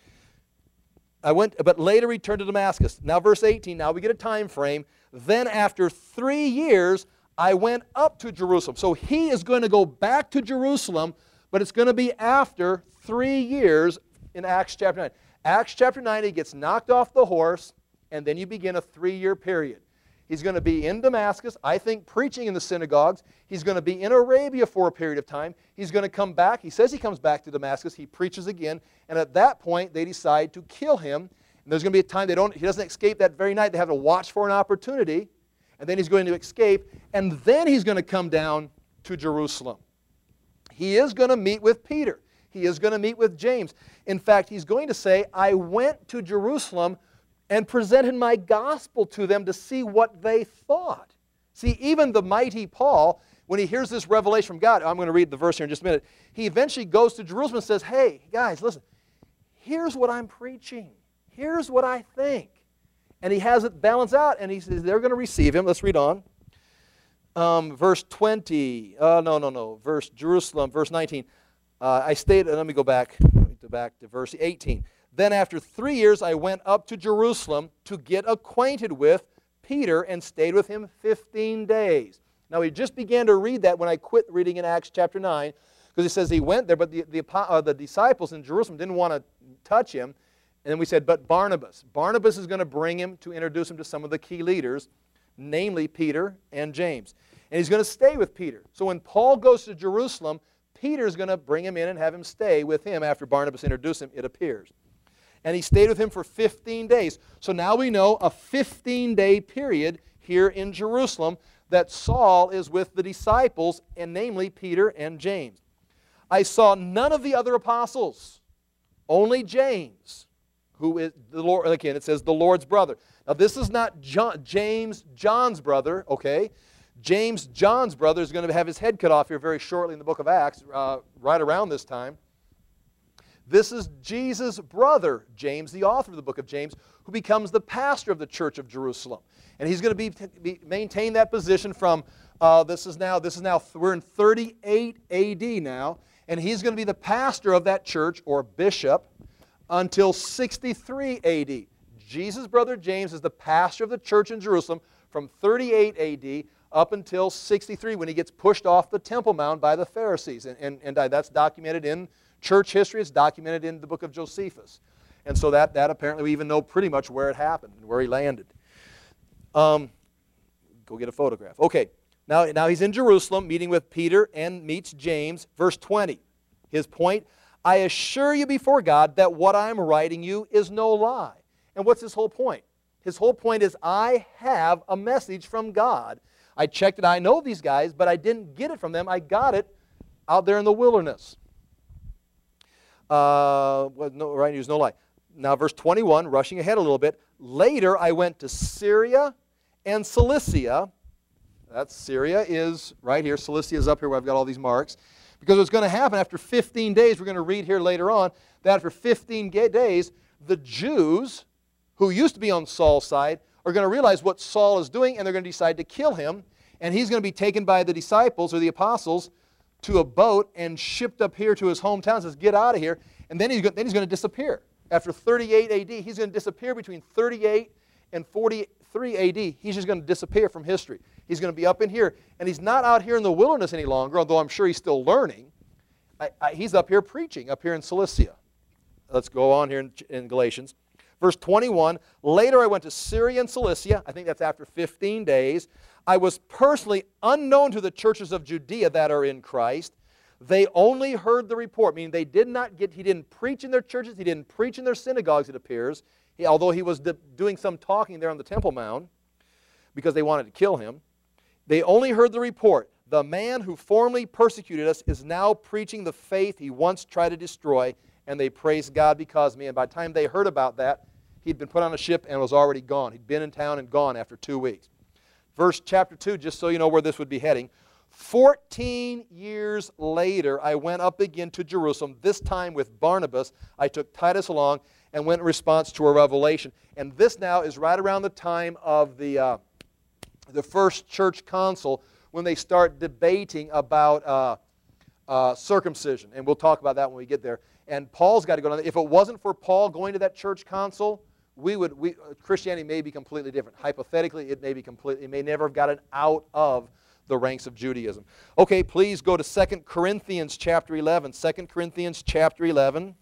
I went, but later returned to Damascus. Now verse eighteen, now we get a time frame. Then after three years, I went up to Jerusalem. So he is going to go back to Jerusalem, but it's going to be after three years in Acts chapter nine. Acts chapter nine, he gets knocked off the horse, and then you begin a three-year period. He's going to be in Damascus, I think, preaching in the synagogues. He's going to be in Arabia for a period of time. He's going to come back. He says he comes back to Damascus. He preaches again, and at that point, they decide to kill him. And there's going to be a time they don't, he doesn't escape that very night. They have to watch for an opportunity, and then he's going to escape, and then he's going to come down to Jerusalem. He is going to meet with Peter. He is going to meet with James. In fact, he's going to say, I went to Jerusalem and presented my gospel to them to see what they thought. See, even the mighty Paul, when he hears this revelation from God, I'm going to read the verse here in just a minute, he eventually goes to Jerusalem and says, hey, guys, listen, here's what I'm preaching. Here's what I think. And he has it balanced out, and he says they're going to receive him. Let's read on. Um, verse twenty, uh, no, no, no, verse Jerusalem, verse nineteen. Uh, I stayed, let me go back, let me go back to verse eighteen. Then after three years I went up to Jerusalem to get acquainted with Peter and stayed with him fifteen days. Now we just began to read that when I quit reading in Acts chapter nine, because it says he went there, but the, the, uh, the disciples in Jerusalem didn't want to touch him. And then we said, but Barnabas. Barnabas is going to bring him to introduce him to some of the key leaders, namely Peter and James. And he's going to stay with Peter. So when Paul goes to Jerusalem, Peter's going to bring him in and have him stay with him after Barnabas introduced him, it appears. And he stayed with him for fifteen days. So now we know a fifteen-day period here in Jerusalem that Saul is with the disciples, and namely Peter and James. I saw none of the other apostles, only James. who is the Lord, again, it says the Lord's brother. Now, this is not John, James, John's brother, okay? James, John's brother, is going to have his head cut off here very shortly in the book of Acts, uh, right around this time. This is Jesus' brother, James, the author of the book of James, who becomes the pastor of the church of Jerusalem. And he's going to be, be maintain that position from, uh, this is now, this is now, we're in thirty-eight A D now, and he's going to be the pastor of that church, or bishop, until sixty-three A D. Jesus' brother James is the pastor of the church in Jerusalem from thirty-eight A D up until sixty-three, when he gets pushed off the Temple Mount by the Pharisees. And, and, and that's documented in church history. It's documented in the book of Josephus. And so that, that apparently we even know pretty much where it happened and where he landed. Um, go get a photograph. Okay, now, now he's in Jerusalem meeting with Peter and meets James. Verse twenty, his point, I assure you before God that what I'm writing you is no lie. And what's his whole point? His whole point is, I have a message from God. I checked it, I know these guys, but I didn't get it from them. I got it out there in the wilderness. Uh, well, no, writing you is no lie. Now, verse twenty-one, rushing ahead a little bit. Later, I went to Syria and Cilicia. That's Syria is right here. Cilicia is up here where I've got all these marks. Because what's going to happen after fifteen days, we're going to read here later on, that after fifteen days, the Jews, who used to be on Saul's side, are going to realize what Saul is doing, and they're going to decide to kill him. And he's going to be taken by the disciples, or the apostles, to a boat and shipped up here to his hometown. Says, get out of here. And then he's going, then he's going to disappear. After thirty-eight A D, he's going to disappear between thirty-eight and forty-three A D. He's just going to disappear from history. He's going to be up in here. And he's not out here in the wilderness any longer, although I'm sure he's still learning. I, I, he's up here preaching, up here in Cilicia. Let's go on here in, in Galatians. Verse twenty-one, later I went to Syria and Cilicia. I think that's after fifteen days. I was personally unknown to the churches of Judea that are in Christ. They only heard the report, meaning they did not get, he didn't preach in their churches, he didn't preach in their synagogues, it appears, he, although he was doing some talking there on the Temple Mount because they wanted to kill him. They only heard the report. The man who formerly persecuted us is now preaching the faith he once tried to destroy, and they praised God because of me. And by the time they heard about that, he'd been put on a ship and was already gone. He'd been in town and gone after two weeks. Verse chapter two, just so you know where this would be heading. Fourteen years later, I went up again to Jerusalem, this time with Barnabas. I took Titus along and went in response to a revelation. And this now is right around the time of the, uh, the first church council, when they start debating about uh, uh, circumcision. And we'll talk about that when we get there. And Paul's got to go down there. If it wasn't for Paul going to that church council, we would, we, Christianity may be completely different. Hypothetically, it may be completely, it may never have gotten out of the ranks of Judaism. Okay, please go to Second Corinthians chapter eleven. Second Corinthians chapter eleven.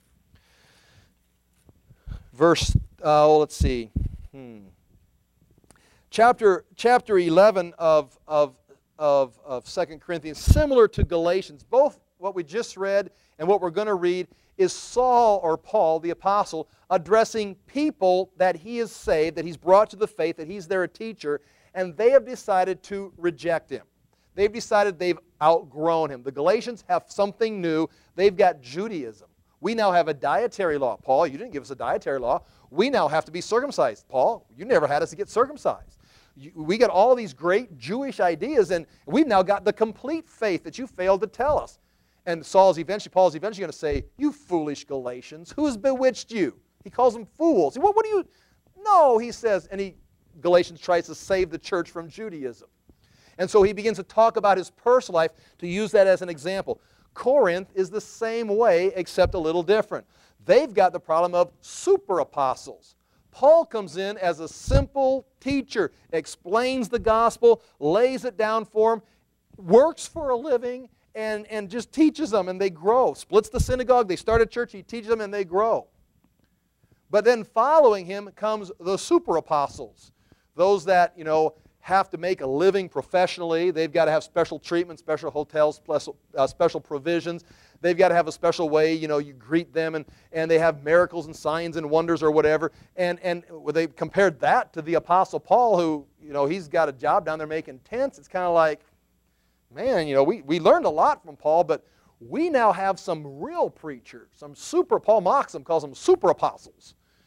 Verse, uh, oh, let's see. Hmm. Chapter, chapter eleven of, of, of, of Second Corinthians, similar to Galatians. Both what we just read and what we're going to read is Saul, or Paul, the apostle, addressing people that he has saved, that he's brought to the faith, that he's their teacher, and they have decided to reject him. They've decided they've outgrown him. The Galatians have something new. They've got Judaism. We now have a dietary law. Paul, you didn't give us a dietary law. We now have to be circumcised. Paul, you never had us to get circumcised. You, we got all these great Jewish ideas, and we've now got the complete faith that you failed to tell us. And Saul's eventually, Paul's eventually going to say, you foolish Galatians, who has bewitched you? He calls them fools. What, what do you... No, he says, and he, Galatians tries to save the church from Judaism. And so he begins to talk about his personal life to use that as an example. Corinth is the same way, except a little different. They've got the problem of super apostles. Paul comes in as a simple teacher, explains the gospel, lays it down for them, works for a living, and, and just teaches them, and they grow. Splits the synagogue, they start a church, he teaches them, and they grow. But then following him comes the super apostles, those that, you know, have to make a living professionally. They've got to have special treatment, special hotels, special, uh, special provisions. They've got to have a special way, you know, you greet them, and, and they have miracles and signs and wonders or whatever. And, and they compared that to the Apostle Paul, who, you know, he's got a job down there making tents. It's kind of like, man, you know, we, we learned a lot from Paul, but we now have some real preachers, some super, Paul mocks them, calls them super apostles.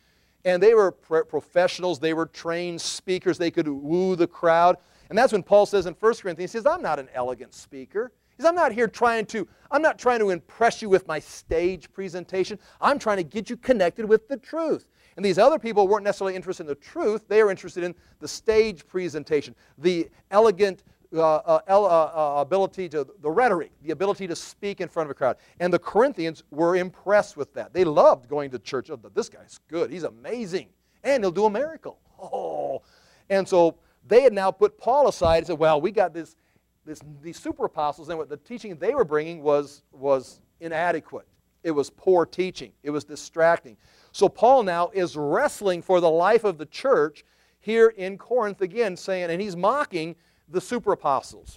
And they were pro professionals. They were trained speakers. They could woo the crowd. And that's when Paul says in First Corinthians, he says, I'm not an elegant speaker. He says, I'm not here trying to, I'm not trying to impress you with my stage presentation. I'm trying to get you connected with the truth. And these other people weren't necessarily interested in the truth. They were interested in the stage presentation, the elegant uh, uh, uh, uh, ability to, the rhetoric, the ability to speak in front of a crowd. And the Corinthians were impressed with that. They loved going to church. Oh, this guy's good. He's amazing. And he'll do a miracle. Oh. And so they had now put Paul aside and said, well, we got this, this, these super apostles, and what the teaching they were bringing was, was inadequate. It was poor teaching. It was distracting. So Paul now is wrestling for the life of the church here in Corinth again, saying, and he's mocking the super apostles.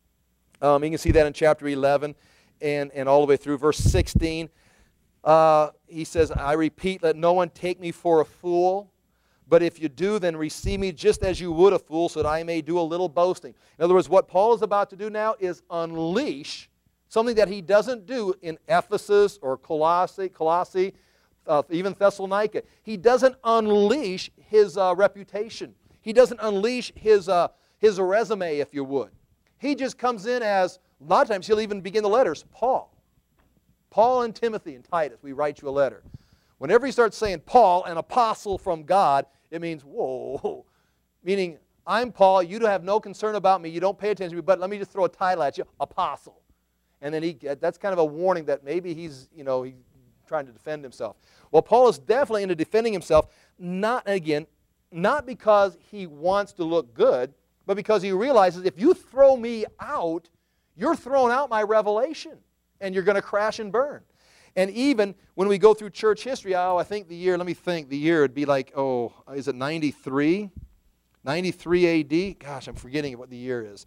Um, you can see that in chapter eleven and, and all the way through verse sixteen. Uh, he says, I repeat, let no one take me for a fool. But if you do, then receive me just as you would a fool, so that I may do a little boasting. In other words, what Paul is about to do now is unleash something that he doesn't do in Ephesus or Colossae, Colossae uh, even Thessalonica. He doesn't unleash his uh, reputation. He doesn't unleash his, uh, his resume, if you would. He just comes in as, a lot of times he'll even begin the letters, Paul. Paul and Timothy and Titus, we write you a letter. Whenever he starts saying Paul, an apostle from God, it means, whoa, meaning I'm Paul, you have no concern about me, you don't pay attention to me, but let me just throw a title at you, apostle. And then he, that's kind of a warning that maybe he's, you know, he's trying to defend himself. Well, Paul is definitely into defending himself, not, again, not because he wants to look good, but because he realizes if you throw me out, you're throwing out my revelation, and you're going to crash and burn. And even when we go through church history, oh, I think the year, let me think, the year would be like, oh, is it ninety-three? ninety-three A D? Gosh, I'm forgetting what the year is.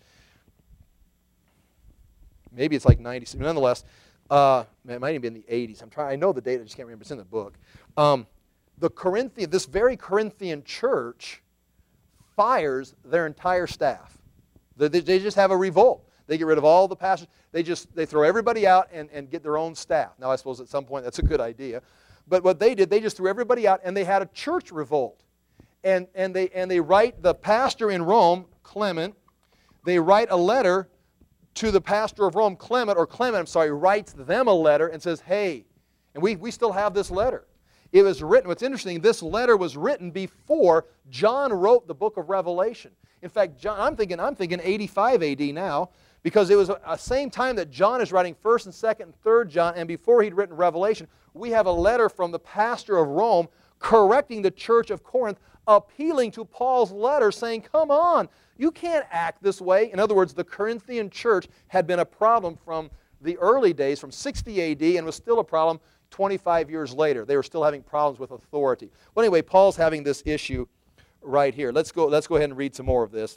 Maybe it's like ninety-six. Nonetheless, uh, man, it might even be in the eighties. I'm trying, I know the date, I just can't remember. It's in the book. Um, the Corinthian, this very Corinthian church fires their entire staff. They, they just have a revolt. They get rid of all the pastors. They just they throw everybody out and, and get their own staff. Now, I suppose at some point that's a good idea. But what they did, they just threw everybody out, and they had a church revolt. And, and, they, and they write the pastor in Rome, Clement, they write a letter to the pastor of Rome, Clement, or Clement, I'm sorry, writes them a letter and says, hey, and we, we still have this letter. It was written, what's interesting, this letter was written before John wrote the book of Revelation. In fact, John, I'm thinking, I'm thinking eighty-five A D now, because it was the same time that John is writing first and second and third John, and before he'd written Revelation, we have a letter from the pastor of Rome correcting the church of Corinth, appealing to Paul's letter, saying, come on, you can't act this way. In other words, the Corinthian church had been a problem from the early days, from sixty A D, and was still a problem twenty-five years later. They were still having problems with authority. Well, anyway, Paul's having this issue right here. Let's go, let's go ahead and read some more of this.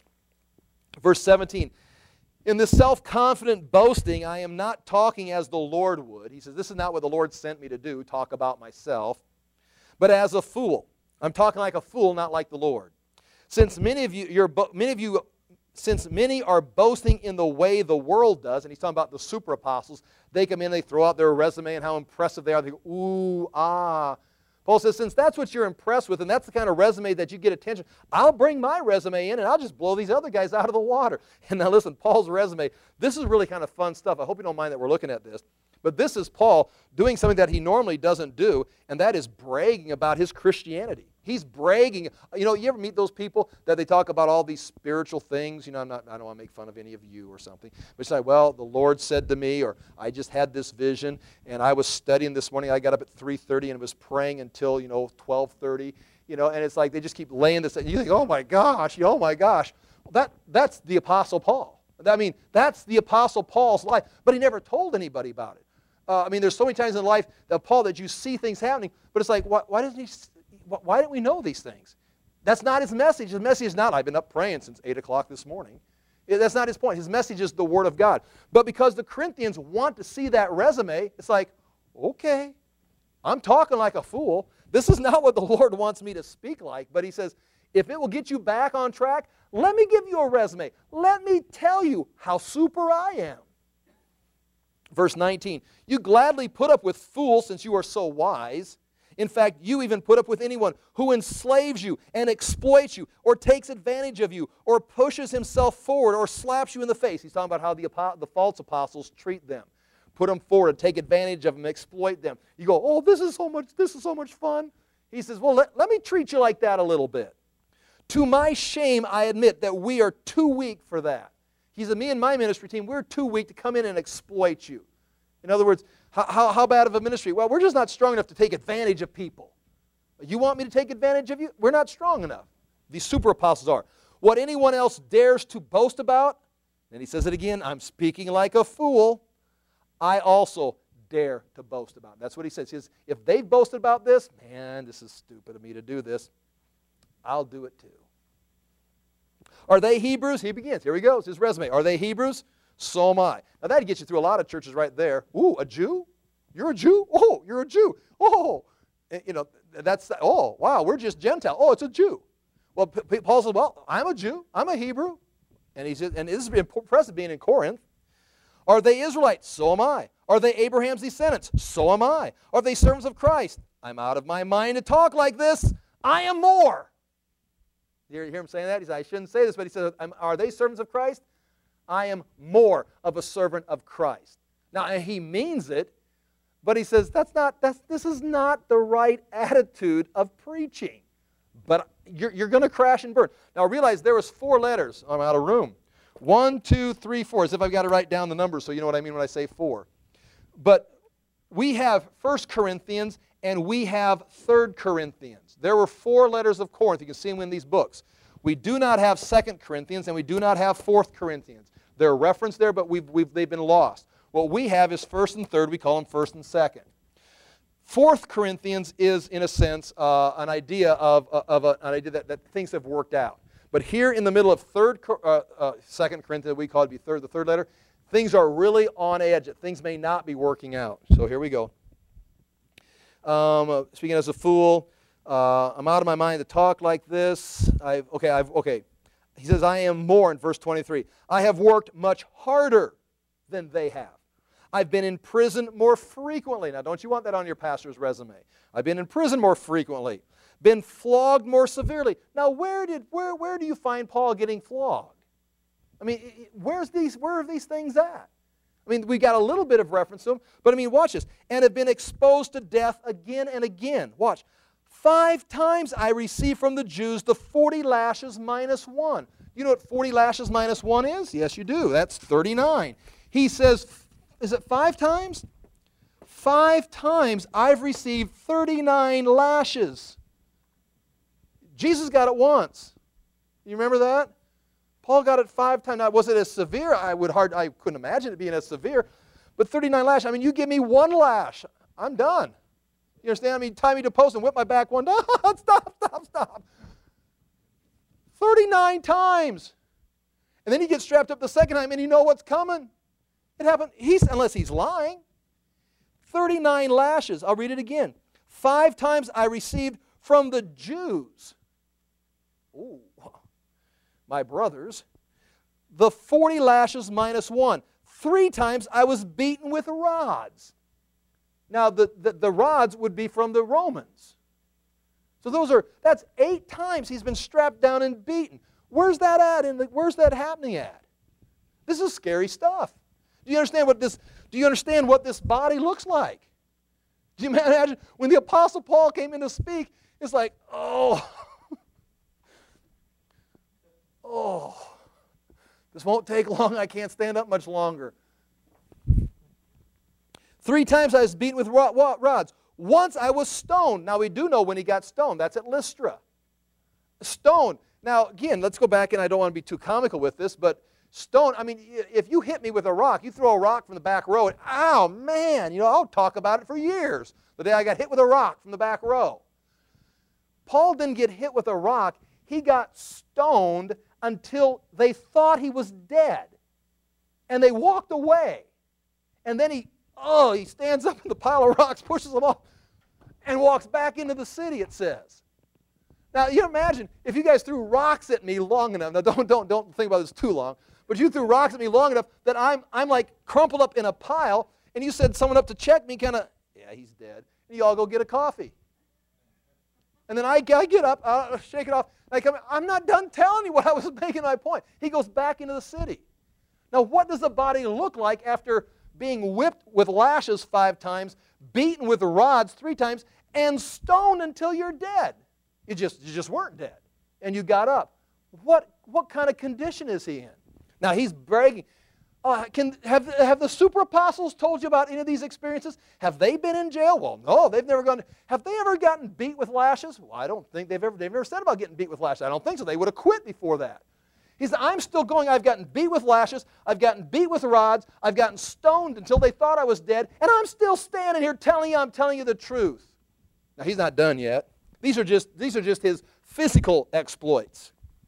Verse seventeen. In this self-confident boasting, I am not talking as the Lord would. He says, this is not what the Lord sent me to do, talk about myself, but as a fool. I'm talking like a fool, not like the Lord. Since many of you, you're, many of you, since many are boasting in the way the world does, and he's talking about the super apostles, they come in, they throw out their resume and how impressive they are. They go, ooh, ah. Paul says, since that's what you're impressed with and that's the kind of resume that you get attention, I'll bring my resume in and I'll just blow these other guys out of the water. And now listen, Paul's resume, this is really kind of fun stuff. I hope you don't mind that we're looking at this. But this is Paul doing something that he normally doesn't do, and that is bragging about his Christianity. He's bragging. You know, you ever meet those people that they talk about all these spiritual things? You know, I'm not, I don't want to make fun of any of you or something. But it's like, well, the Lord said to me, or I just had this vision, and I was studying this morning. I got up at three thirty and was praying until, you know, twelve thirty. You know, and it's like they just keep laying this. And you think, oh my gosh, oh my gosh. Well, that, that's the Apostle Paul. I mean, that's the Apostle Paul's life. But he never told anybody about it. Uh, I mean, there's so many times in life that Paul that you see things happening, but it's like, why, why doesn't he? Why didn't we know these things? That's not his message. His message is not, I've been up praying since eight o'clock this morning. That's not his point. His message is the Word of God. But because the Corinthians want to see that resume, it's like, okay, I'm talking like a fool. This is not what the Lord wants me to speak like. But he says, if it will get you back on track, let me give you a resume. Let me tell you how super I am. Verse nineteen, you gladly put up with fools since you are so wise. In fact, you even put up with anyone who enslaves you and exploits you or takes advantage of you or pushes himself forward or slaps you in the face. He's talking about how the, the false apostles treat them. Put them forward and take advantage of them, exploit them. You go, oh, this is so much, this is so much fun. He says, well, let, let me treat you like that a little bit. To my shame, I admit that we are too weak for that. He said, me and my ministry team, we're too weak to come in and exploit you. In other words, how, how, how bad of a ministry? Well, we're just not strong enough to take advantage of people. You want me to take advantage of you? We're not strong enough. These super apostles are. What anyone else dares to boast about, and he says it again, I'm speaking like a fool, I also dare to boast about. That's what he says. He says, if they've boasted about this, man, this is stupid of me to do this, I'll do it too. Are they Hebrews? He begins. Here he goes, his resume. Are they Hebrews? So am I. Now that'd get you through a lot of churches right there. Ooh, a Jew? You're a Jew? Oh, you're a Jew. Oh, you know, that's, oh, wow, we're just Gentile. Oh, it's a Jew. Well, P Paul says, well, I'm a Jew. I'm a Hebrew. And he says, and this is impressive being in Corinth. Are they Israelites? So am I. Are they Abraham's descendants? So am I. Are they servants of Christ? I'm out of my mind to talk like this. I am more. You hear him saying that? He said, I shouldn't say this, but he says, are they servants of Christ? I am more of a servant of Christ. Now, he means it, but he says, that's not, that's, this is not the right attitude of preaching. But you're, you're going to crash and burn. Now, realize there was four letters. I'm out of room. One, two, three, four, as if I've got to write down the numbers so you know what I mean when I say four. But we have First Corinthians and we have Third Corinthians. There were four letters of Corinth. You can see them in these books. We do not have Second Corinthians and we do not have Fourth Corinthians. They're referenced there, but we've, we've, they've been lost. What we have is First and Third. We call them First and Second. Fourth Corinthians is, in a sense, uh, an idea of, of a, an idea that, that things have worked out. But here in the middle of Third, uh, uh, Second Corinthians, we call it be third, the third letter, things are really on edge. Things may not be working out. So here we go. Um, uh, speaking as a fool, uh, I'm out of my mind to talk like this. I've, okay, I've, okay. He says, I am more in verse twenty-three. I have worked much harder than they have. I've been in prison more frequently. Now, don't you want that on your pastor's resume? I've been in prison more frequently. Been flogged more severely. Now, where did where where do you find Paul getting flogged? I mean, where's these where are these things at? I mean, we got a little bit of reference to them, but I mean, watch this. And have been exposed to death again and again. Watch. Five times I received from the Jews the forty lashes minus one. You know what forty lashes minus one is? Yes, you do. That's thirty-nine. He says, is it five times? Five times I've received thirty-nine lashes. Jesus got it once. You remember that? Paul got it five times. Now, was it as severe? I would hard. I couldn't imagine it being as severe. But thirty-nine lashes. I mean, you give me one lash, I'm done. You understand? I mean, tie me to a post and whip my back one. Stop! Stop! Stop! Stop! thirty-nine times, and then he gets strapped up the second time, and you know what's coming. It happened. He's unless he's lying. thirty-nine lashes. I'll read it again. Five times I received from the Jews. Ooh. My brothers, the forty lashes minus one. Three times I was beaten with rods. Now, the, the, the rods would be from the Romans. So those are, that's eight times he's been strapped down and beaten. Where's that at? In the, where's that happening at? This is scary stuff. Do you understand what this, do you understand what this body looks like? Do you imagine when the Apostle Paul came in to speak, it's like, oh, oh, this won't take long. I can't stand up much longer. Three times I was beaten with rods. Once I was stoned. Now we do know when he got stoned. That's at Lystra. Stoned. Now again, let's go back, and I don't want to be too comical with this, but stone, I mean, if you hit me with a rock, you throw a rock from the back row, and, ow, man, you know, I'll talk about it for years. The day I got hit with a rock from the back row. Paul didn't get hit with a rock. He got stoned until they thought he was dead. And they walked away. And then he, oh, he stands up in the pile of rocks, pushes them off, and walks back into the city, it says. Now, you imagine if you guys threw rocks at me long enough, now don't, don't, don't think about this too long, but you threw rocks at me long enough that I'm, I'm like crumpled up in a pile, and you sent someone up to check me, kind of, yeah, he's dead. And you all go get a coffee. And then I, I get up, I shake it off. I come, I'm not done telling you what I was making my point. He goes back into the city. Now, what does the body look like after being whipped with lashes five times, beaten with rods three times, and stoned until you're dead? You just, you just weren't dead, and you got up. What, what kind of condition is he in? Now, he's bragging. Uh, can, have, have the super apostles told you about any of these experiences? Have they been in jail? Well, no, they've never gone. Have they ever gotten beat with lashes? Well, I don't think they've ever, they've never said about getting beat with lashes. I don't think so. They would have quit before that. He said, I'm still going. I've gotten beat with lashes. I've gotten beat with rods. I've gotten stoned until they thought I was dead. And I'm still standing here telling you I'm telling you the truth. Now, he's not done yet. These are just, these are just his physical exploits.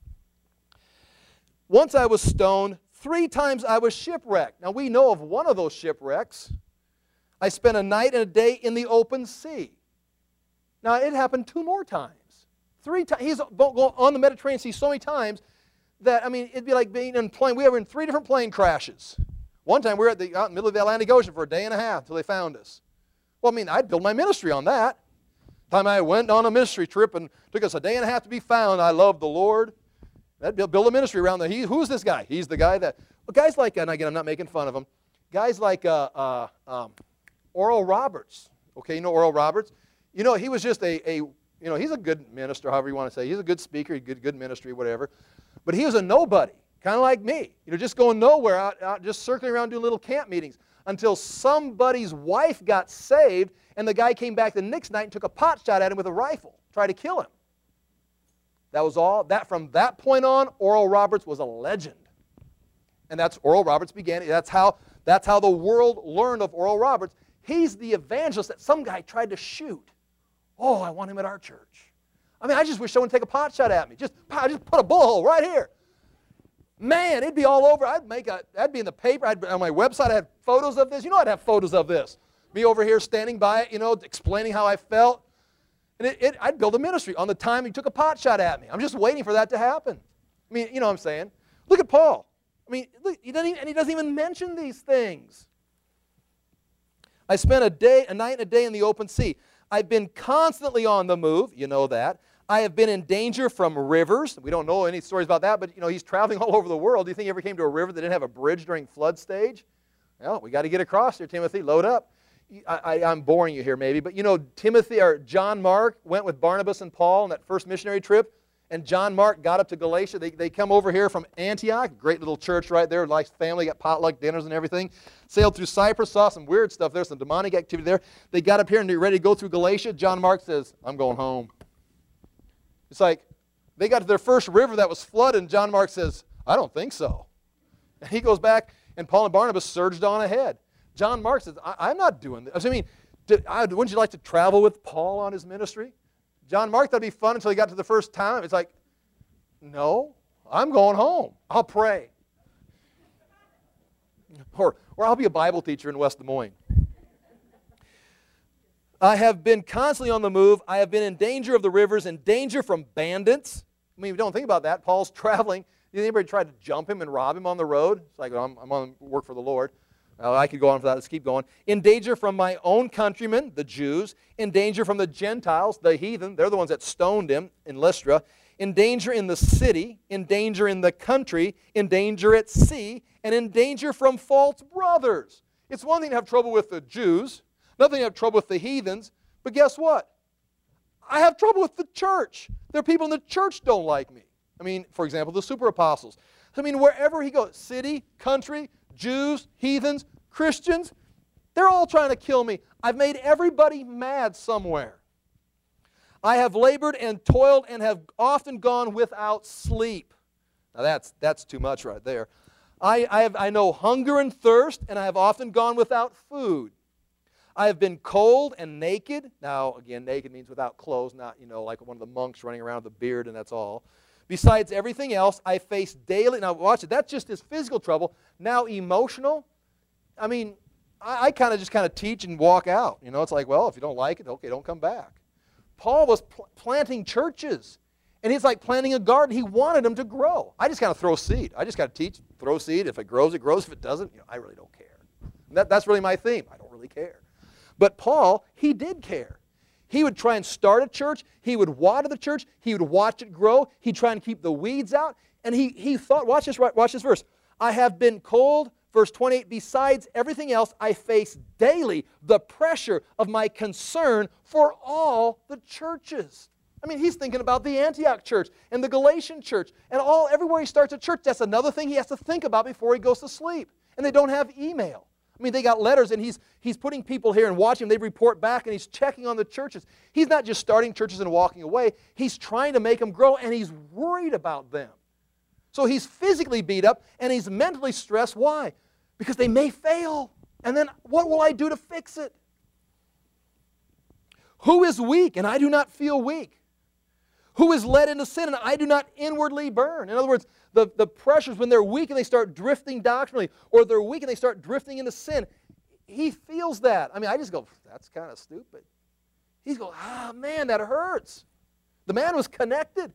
Once I was stoned. Three times I was shipwrecked. Now, we know of one of those shipwrecks. I spent a night and a day in the open sea. Now, it happened two more times. Three times. He's on the Mediterranean Sea so many times that, I mean, it'd be like being in a plane. We were in three different plane crashes. One time we were at the, out in the middle of the Atlantic Ocean for a day and a half until they found us. Well, I mean, I'd build my ministry on that. The time I went on a ministry trip and took us a day and a half to be found, I loved the Lord. That'd build a ministry around that. He, who's this guy? He's the guy that, well, guys like, and again, I'm not making fun of him, guys like uh, uh, um, Oral Roberts. Okay, you know Oral Roberts? You know, he was just a, a, you know, he's a good minister, however you want to say. He's a good speaker, good, good ministry, whatever. But he was a nobody, kind of like me. You know, just going nowhere, out, out, just circling around doing little camp meetings until somebody's wife got saved, and the guy came back the next night and took a pot shot at him with a rifle, tried to kill him. That was all. That from that point on, Oral Roberts was a legend. And that's Oral Roberts began. That's how, that's how the world learned of Oral Roberts. He's the evangelist that some guy tried to shoot. Oh, I want him at our church. I mean, I just wish someone would take a pot shot at me. Just, just put a bullet hole right here. Man, it'd be all over. I'd make a, that'd be in the paper. I'd, on my website, I had photos of this. You know I'd have photos of this. Me over here standing by it, you know, explaining how I felt. And it, it, I'd build a ministry on the time he took a pot shot at me. I'm just waiting for that to happen. I mean, you know what I'm saying? Look at Paul. I mean, look, he doesn't even, and he doesn't even mention these things. I spent a day, a night and a day in the open sea. I've been constantly on the move. You know that. I have been in danger from rivers. We don't know any stories about that, but you know he's traveling all over the world. Do you think he ever came to a river that didn't have a bridge during flood stage? Well, we got to get across here, Timothy. Load up. I, I, I'm boring you here maybe, but you know Timothy or John Mark went with Barnabas and Paul on that first missionary trip, and John Mark got up to Galatia. They, they come over here from Antioch, great little church right there, nice family, got potluck dinners and everything. Sailed through Cyprus, saw some weird stuff there, some demonic activity there. They got up here and they're ready to go through Galatia. John Mark says, I'm going home. It's like they got to their first river that was flooded, and John Mark says, I don't think so. And he goes back, and Paul and Barnabas surged on ahead. John Mark says, I, I'm not doing this. I mean, did, I, wouldn't you like to travel with Paul on his ministry? John Mark thought it'd be fun until he got to the first time. It's like, no, I'm going home. I'll pray. Or, or I'll be a Bible teacher in West Des Moines. I have been constantly on the move. I have been in danger of the rivers, in danger from bandits. I mean, if you don't think about that, Paul's traveling. Did anybody try to jump him and rob him on the road? It's like, I'm, I'm on work for the Lord. Well, I could go on for that. Let's keep going. In danger from my own countrymen, the Jews. In danger from the Gentiles, the heathen. They're the ones that stoned him in Lystra. In danger in the city. In danger in the country. In danger at sea. And in danger from false brothers. It's one thing to have trouble with the Jews. Another thing to have trouble with the heathens. But guess what? I have trouble with the church. There are people in the church don't like me. I mean, for example, the super apostles. I mean, wherever he goes, city, country, Jews, heathens, Christians, they're all trying to kill me. I've made everybody mad somewhere. I have labored and toiled and have often gone without sleep. Now that's, that's too much right there. I, I, have, I know hunger and thirst, and I have often gone without food. I have been cold and naked. Now, again, naked means without clothes, not, you know, like one of the monks running around with a beard and that's all. Besides everything else, I face daily. Now, watch it. That's just his physical trouble. Now, emotional. I mean, I, I kind of just kind of teach and walk out. You know, it's like, well, if you don't like it, okay, don't come back. Paul was pl planting churches, and he's like planting a garden. He wanted them to grow. I just kind of throw seed. I just got to teach, throw seed. If it grows, it grows. If it doesn't, you know, I really don't care. That, that's really my theme. I don't really care. But Paul, he did care. He would try and start a church. He would water the church. He would watch it grow. He'd try and keep the weeds out. And he, he thought, watch this, watch this verse. I have been cold, verse twenty-eight, besides everything else, I face daily the pressure of my concern for all the churches. I mean, he's thinking about the Antioch church and the Galatian church. And all everywhere he starts a church, that's another thing he has to think about before he goes to sleep. And they don't have email. I mean, they got letters, and he's, he's putting people here and watching them. They report back, and he's checking on the churches. He's not just starting churches and walking away. He's trying to make them grow, and he's worried about them. So he's physically beat up, and he's mentally stressed. Why? Because they may fail. And then what will I do to fix it? Who is weak, and I do not feel weak? Who is led into sin, and I do not inwardly burn? In other words, the, the pressures when they're weak and they start drifting doctrinally, or they're weak and they start drifting into sin, he feels that. I mean, I just go, that's kind of stupid. He's going, ah, man, that hurts. The man was connected.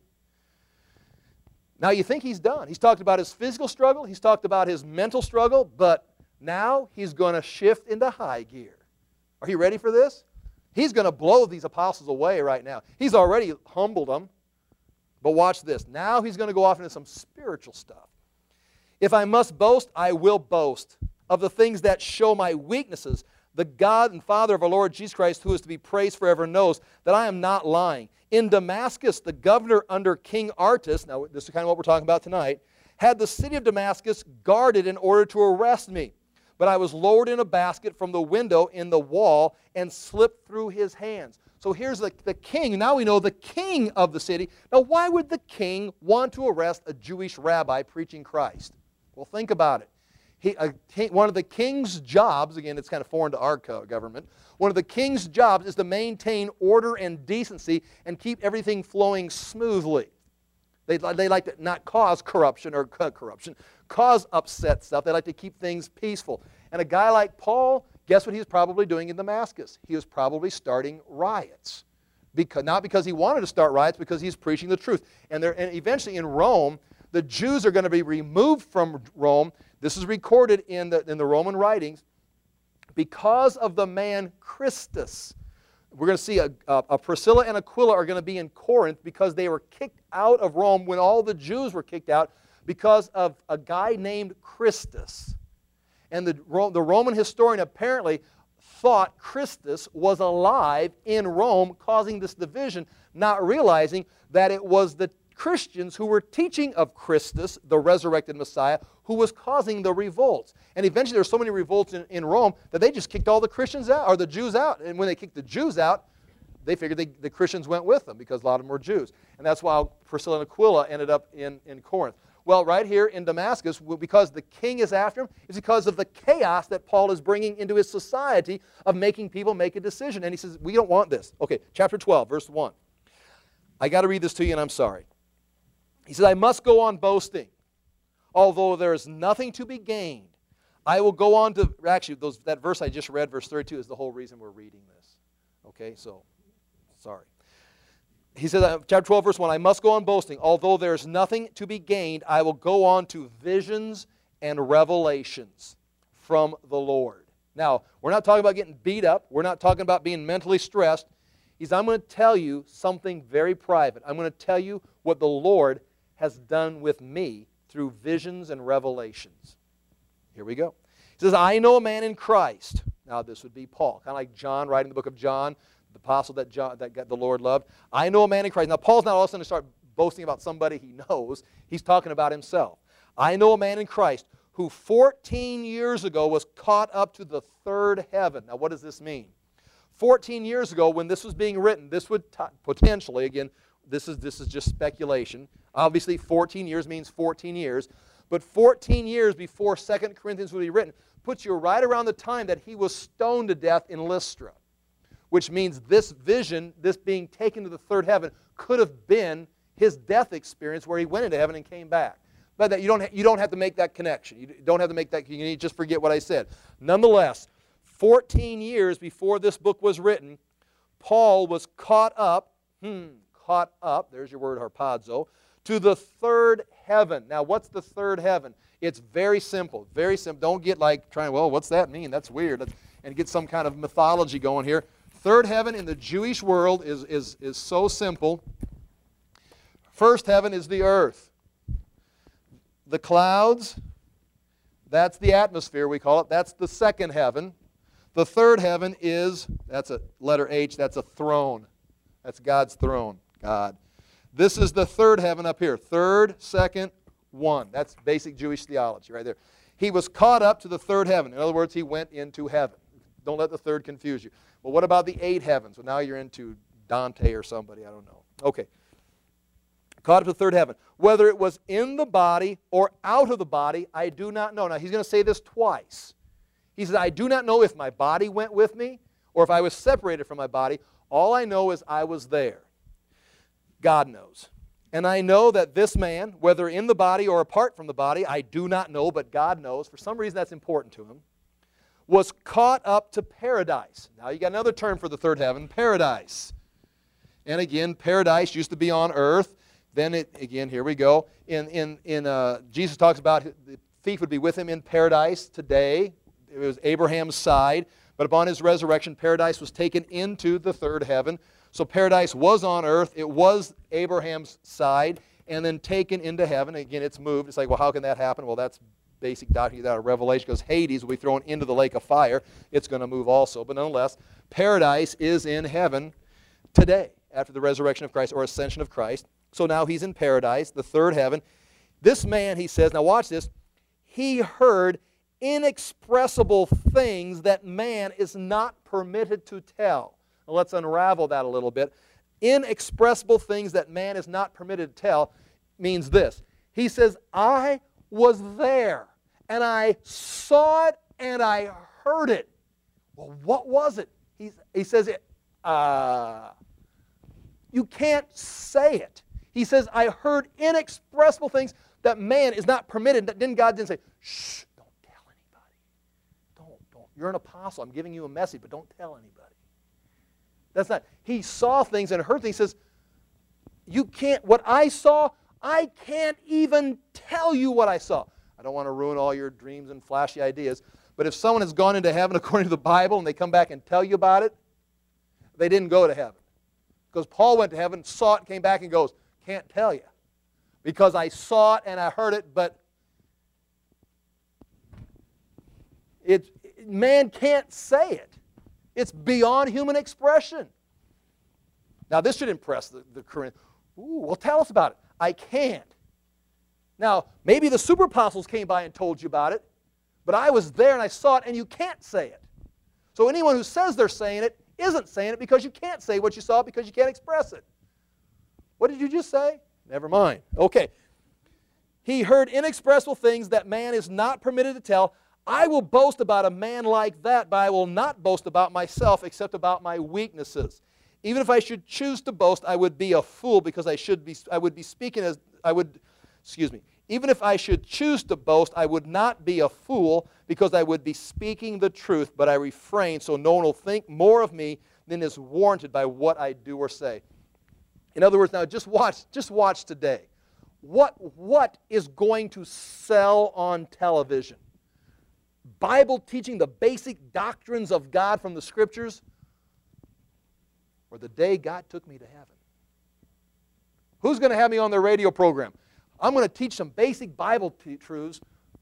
Now you think he's done. He's talked about his physical struggle. He's talked about his mental struggle, but now he's going to shift into high gear. Are you ready for this? He's going to blow these apostles away right now. He's already humbled them. But watch this. Now he's going to go off into some spiritual stuff. If I must boast, I will boast of the things that show my weaknesses. The God and Father of our Lord Jesus Christ, who is to be praised forever, knows that I am not lying. In Damascus, the governor under King Artus, now this is kind of what we're talking about tonight, had the city of Damascus guarded in order to arrest me. But I was lowered in a basket from the window in the wall and slipped through his hands. So here's the, the king. Now we know the king of the city. Now why would the king want to arrest a Jewish rabbi preaching Christ? Well, think about it. He, a, one of the king's jobs, again, it's kind of foreign to our government, one of the king's jobs is to maintain order and decency and keep everything flowing smoothly. They, they like to not cause corruption or uh, corruption, cause upset stuff. They like to keep things peaceful. And a guy like Paul, guess what he was probably doing in Damascus? He was probably starting riots. Because, not because he wanted to start riots, because he's preaching the truth. And, and eventually in Rome, the Jews are going to be removed from Rome. This is recorded in the, in the Roman writings because of the man Christus. We're going to see a, a, a Priscilla and Aquila are going to be in Corinth because they were kicked out of Rome when all the Jews were kicked out because of a guy named Christus. And the, the Roman historian apparently thought Christus was alive in Rome, causing this division, not realizing that it was the Christians who were teaching of Christus, the resurrected Messiah, who was causing the revolts. And eventually there were so many revolts in, in Rome that they just kicked all the Christians out, or the Jews out. And when they kicked the Jews out, they figured they, the Christians went with them because a lot of them were Jews. And that's why Priscilla and Aquila ended up in, in Corinth. Well, right here in Damascus, because the king is after him, is because of the chaos that Paul is bringing into his society of making people make a decision. And he says, we don't want this. Okay, chapter twelve, verse one. I got to read this to you, and I'm sorry. He says, I must go on boasting, although there is nothing to be gained. I will go on to, actually, those, that verse I just read, verse thirty-two, is the whole reason we're reading this. Okay, so, sorry. He says, chapter twelve, verse one, I must go on boasting, although there is nothing to be gained, I will go on to visions and revelations from the Lord. Now, we're not talking about getting beat up. We're not talking about being mentally stressed. He says, I'm going to tell you something very private. I'm going to tell you what the Lord has done with me through visions and revelations. Here we go. He says, I know a man in Christ. Now, this would be Paul, kind of like John writing the book of John, the apostle that, John, that the Lord loved. I know a man in Christ. Now, Paul's not all of a sudden to start boasting about somebody he knows. He's talking about himself. I know a man in Christ who fourteen years ago was caught up to the third heaven. Now, what does this mean? fourteen years ago, when this was being written, this would potentially, again, this is, this is just speculation. Obviously, fourteen years means fourteen years. But fourteen years before Second Corinthians would be written puts you right around the time that he was stoned to death in Lystra, which means this vision, this being taken to the third heaven, could have been his death experience where he went into heaven and came back. But that you don't, you don't have to make that connection. You don't have to make that, you need to just forget what I said. Nonetheless, fourteen years before this book was written, Paul was caught up, hmm, caught up, there's your word harpazo, to the third heaven. Now, what's the third heaven? It's very simple, very simple. Don't get like trying, well, what's that mean? That's weird. And get some kind of mythology going here. Third heaven in the Jewish world is, is, is so simple. First heaven is the earth. The clouds, that's the atmosphere, we call it. That's the second heaven. The third heaven is, that's a letter H, that's a throne. That's God's throne, God. This is the third heaven up here. Third, second, one. That's basic Jewish theology right there. He was caught up to the third heaven. In other words, he went into heaven. Don't let the third confuse you. Well, what about the eight heavens? Well, now you're into Dante or somebody, I don't know. Okay. Caught up to the third heaven. Whether it was in the body or out of the body, I do not know. Now, he's going to say this twice. He says, I do not know if my body went with me or if I was separated from my body. All I know is I was there. God knows. And I know that this man, whether in the body or apart from the body, I do not know, but God knows. For some reason that's important to him. Was caught up to paradise. Now you got another term for the third heaven, paradise. And again, paradise used to be on earth. Then it, again, here we go. In, in, in, uh, Jesus talks about the thief would be with him in paradise today. It was Abraham's side. But upon his resurrection, paradise was taken into the third heaven. So paradise was on earth. It was Abraham's side and then taken into heaven. Again, it's moved. It's like, well, how can that happen? Well, that's basic doctrine out of Revelation, because Hades will be thrown into the lake of fire. It's going to move also. But nonetheless, paradise is in heaven today after the resurrection of Christ or ascension of Christ. So now he's in paradise, the third heaven. This man, he says, now watch this, he heard inexpressible things that man is not permitted to tell. Now let's unravel that a little bit. Inexpressible things that man is not permitted to tell means this. He says, I was there, and I saw it, and I heard it. Well, what was it? He's, he says, uh, you can't say it. He says, I heard inexpressible things that man is not permitted. Then God didn't say, shh, don't tell anybody. Don't, don't. You're an apostle. I'm giving you a message, but don't tell anybody. That's not. He saw things and heard things. He says, you can't, what I saw, I can't even tell you what I saw. I don't want to ruin all your dreams and flashy ideas, but if someone has gone into heaven according to the Bible and they come back and tell you about it, they didn't go to heaven. Because Paul went to heaven, saw it, came back and goes, can't tell you. Because I saw it and I heard it, but it, man can't say it. It's beyond human expression. Now this should impress the, the current. Ooh, well, tell us about it. I can't. Now, maybe the super apostles came by and told you about it, but I was there and I saw it, and you can't say it. So anyone who says they're saying it isn't saying it, because you can't say what you saw because you can't express it. What did you just say? Never mind. Okay. He heard inexpressible things that man is not permitted to tell. I will boast about a man like that, but I will not boast about myself except about my weaknesses. Even if I should choose to boast, I would be a fool, because I should be I would be speaking as I would excuse me. Even if I should choose to boast, I would not be a fool, because I would be speaking the truth, but I refrain so no one will think more of me than is warranted by what I do or say. In other words, now just watch, just watch today. What, what is going to sell on television? Bible teaching the basic doctrines of God from the Scriptures, or the day God took me to heaven? Who's going to have me on their radio program? I'm going to teach some basic Bible truths.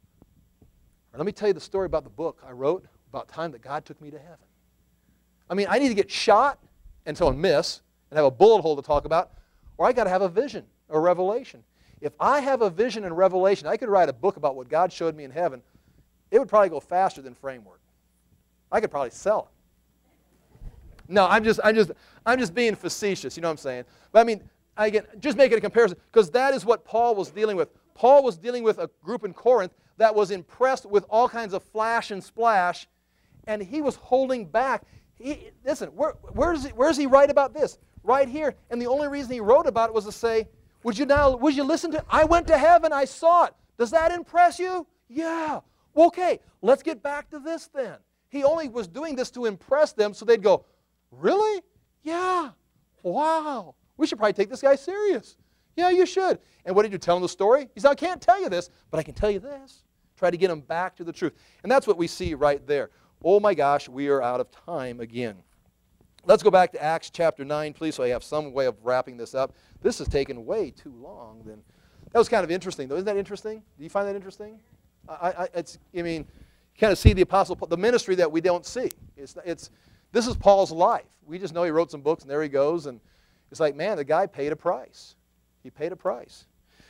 Or let me tell you the story about the book I wrote about time that God took me to heaven. I mean, I need to get shot and someone miss and have a bullet hole to talk about, or I got to have a vision or revelation. If I have a vision and revelation, I could write a book about what God showed me in heaven. It would probably go faster than Framework. I could probably sell it. No, I'm just, I'm just, I'm just being facetious. You know what I'm saying? But I mean, again, just make it a comparison, because that is what Paul was dealing with. Paul was dealing with a group in Corinth that was impressed with all kinds of flash and splash, and he was holding back. He, listen, where, where, does he, where does he write about this? Right here. And the only reason he wrote about it was to say, would you now, would you listen to, I went to heaven, I saw it. Does that impress you? Yeah. Okay, let's get back to this then. He only was doing this to impress them, so they'd go, really? Yeah. Wow. We should probably take this guy serious. Yeah, you should. And what did you tell him the story? He said, I can't tell you this, but I can tell you this. Try to get him back to the truth. And that's what we see right there. Oh my gosh, we are out of time again. let's go back to Acts chapter nine, please, so I have some way of wrapping this up. This has taken way too long. Then that was kind of interesting, though. Isn't that interesting? Do you find that interesting? I, I, it's, I mean, you kind of see the apostle, the ministry that we don't see. It's, it's, this is Paul's life. We just know he wrote some books, and there he goes. And it's like, man, the guy paid a price. He paid a price.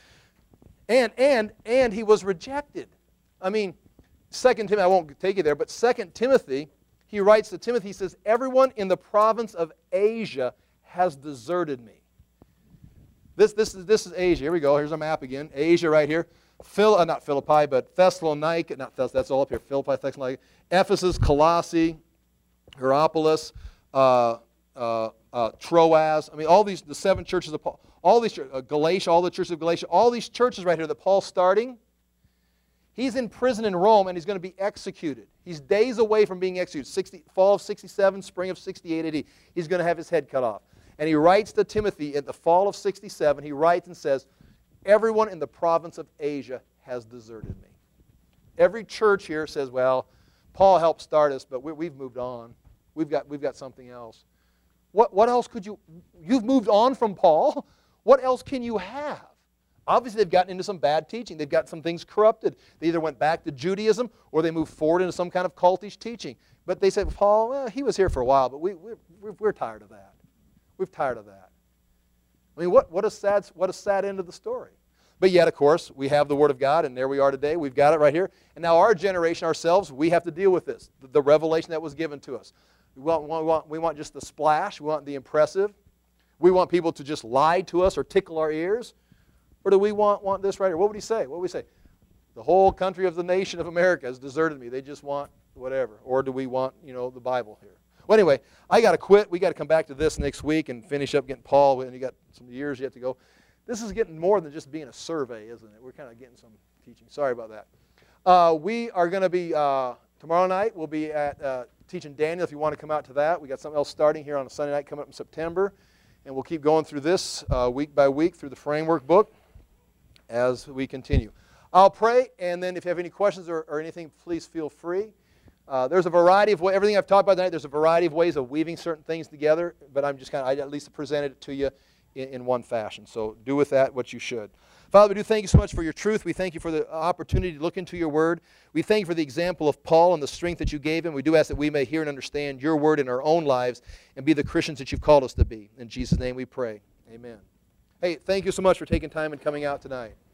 And, and, and he was rejected. I mean, Second Timothy, I won't take you there, but Second Timothy, he writes to Timothy, he says, everyone in the province of Asia has deserted me. This, this, is, this is Asia. Here we go. Here's our map again. Asia right here. Phil, uh, not Philippi, but Thessalonica. Not Thess, that's all up here. Philippi, Thessalonica. Ephesus, Colossae, Hierapolis, uh, uh, uh, Troas. I mean, all these, the seven churches of Paul, all these, uh, Galatia, all the churches of Galatia, all these churches right here that Paul's starting. He's in prison in Rome, and he's going to be executed. He's days away from being executed. sixty, fall of sixty-seven, spring of sixty-eight A D. He's going to have his head cut off. And he writes to Timothy in the fall of sixty-seven, he writes and says, everyone in the province of Asia has deserted me. Every church here says, well, Paul helped start us, but we, we've moved on. We've got, we've got something else. What, what else could you, you've moved on from Paul. What else can you have? Obviously, they've gotten into some bad teaching. They've got some things corrupted. They either went back to Judaism or they moved forward into some kind of cultish teaching. But they said, Paul, well, he was here for a while, but we, we, we're, we're tired of that. We're tired of that. I mean, what, what, a sad, what a sad end of the story. But yet, of course, we have the Word of God, and there we are today. We've got it right here. And now our generation, ourselves, we have to deal with this, the, the revelation that was given to us. We want, we, want, we want just the splash. We want the impressive. We want people to just lie to us or tickle our ears. Or do we want, want this right here? What would he say? What would we say? The whole country of the nation of America has deserted me. They just want whatever. Or do we want, you know, the Bible here? Well, anyway, I got to quit. We got to come back to this next week and finish up getting Paul. And you got some years yet to go. This is getting more than just being a survey, isn't it? We're kind of getting some teaching. Sorry about that. Uh, we are going to be, uh, tomorrow night, we'll be at uh, teaching Daniel if you want to come out to that. We got something else starting here on a Sunday night coming up in September. And we'll keep going through this uh, week by week through the framework book as we continue. I'll pray, and then if you have any questions or, or anything, please feel free. Uh, there's a variety of ways, everything I've talked about tonight, there's a variety of ways of weaving certain things together, but I'm just kind of, I at least presented it to you in, in one fashion. So do with that what you should. Father, we do thank you so much for your truth. We thank you for the opportunity to look into your word. We thank you for the example of Paul and the strength that you gave him. We do ask that we may hear and understand your word in our own lives and be the Christians that you've called us to be. In Jesus' name we pray. Amen. Hey, thank you so much for taking time and coming out tonight.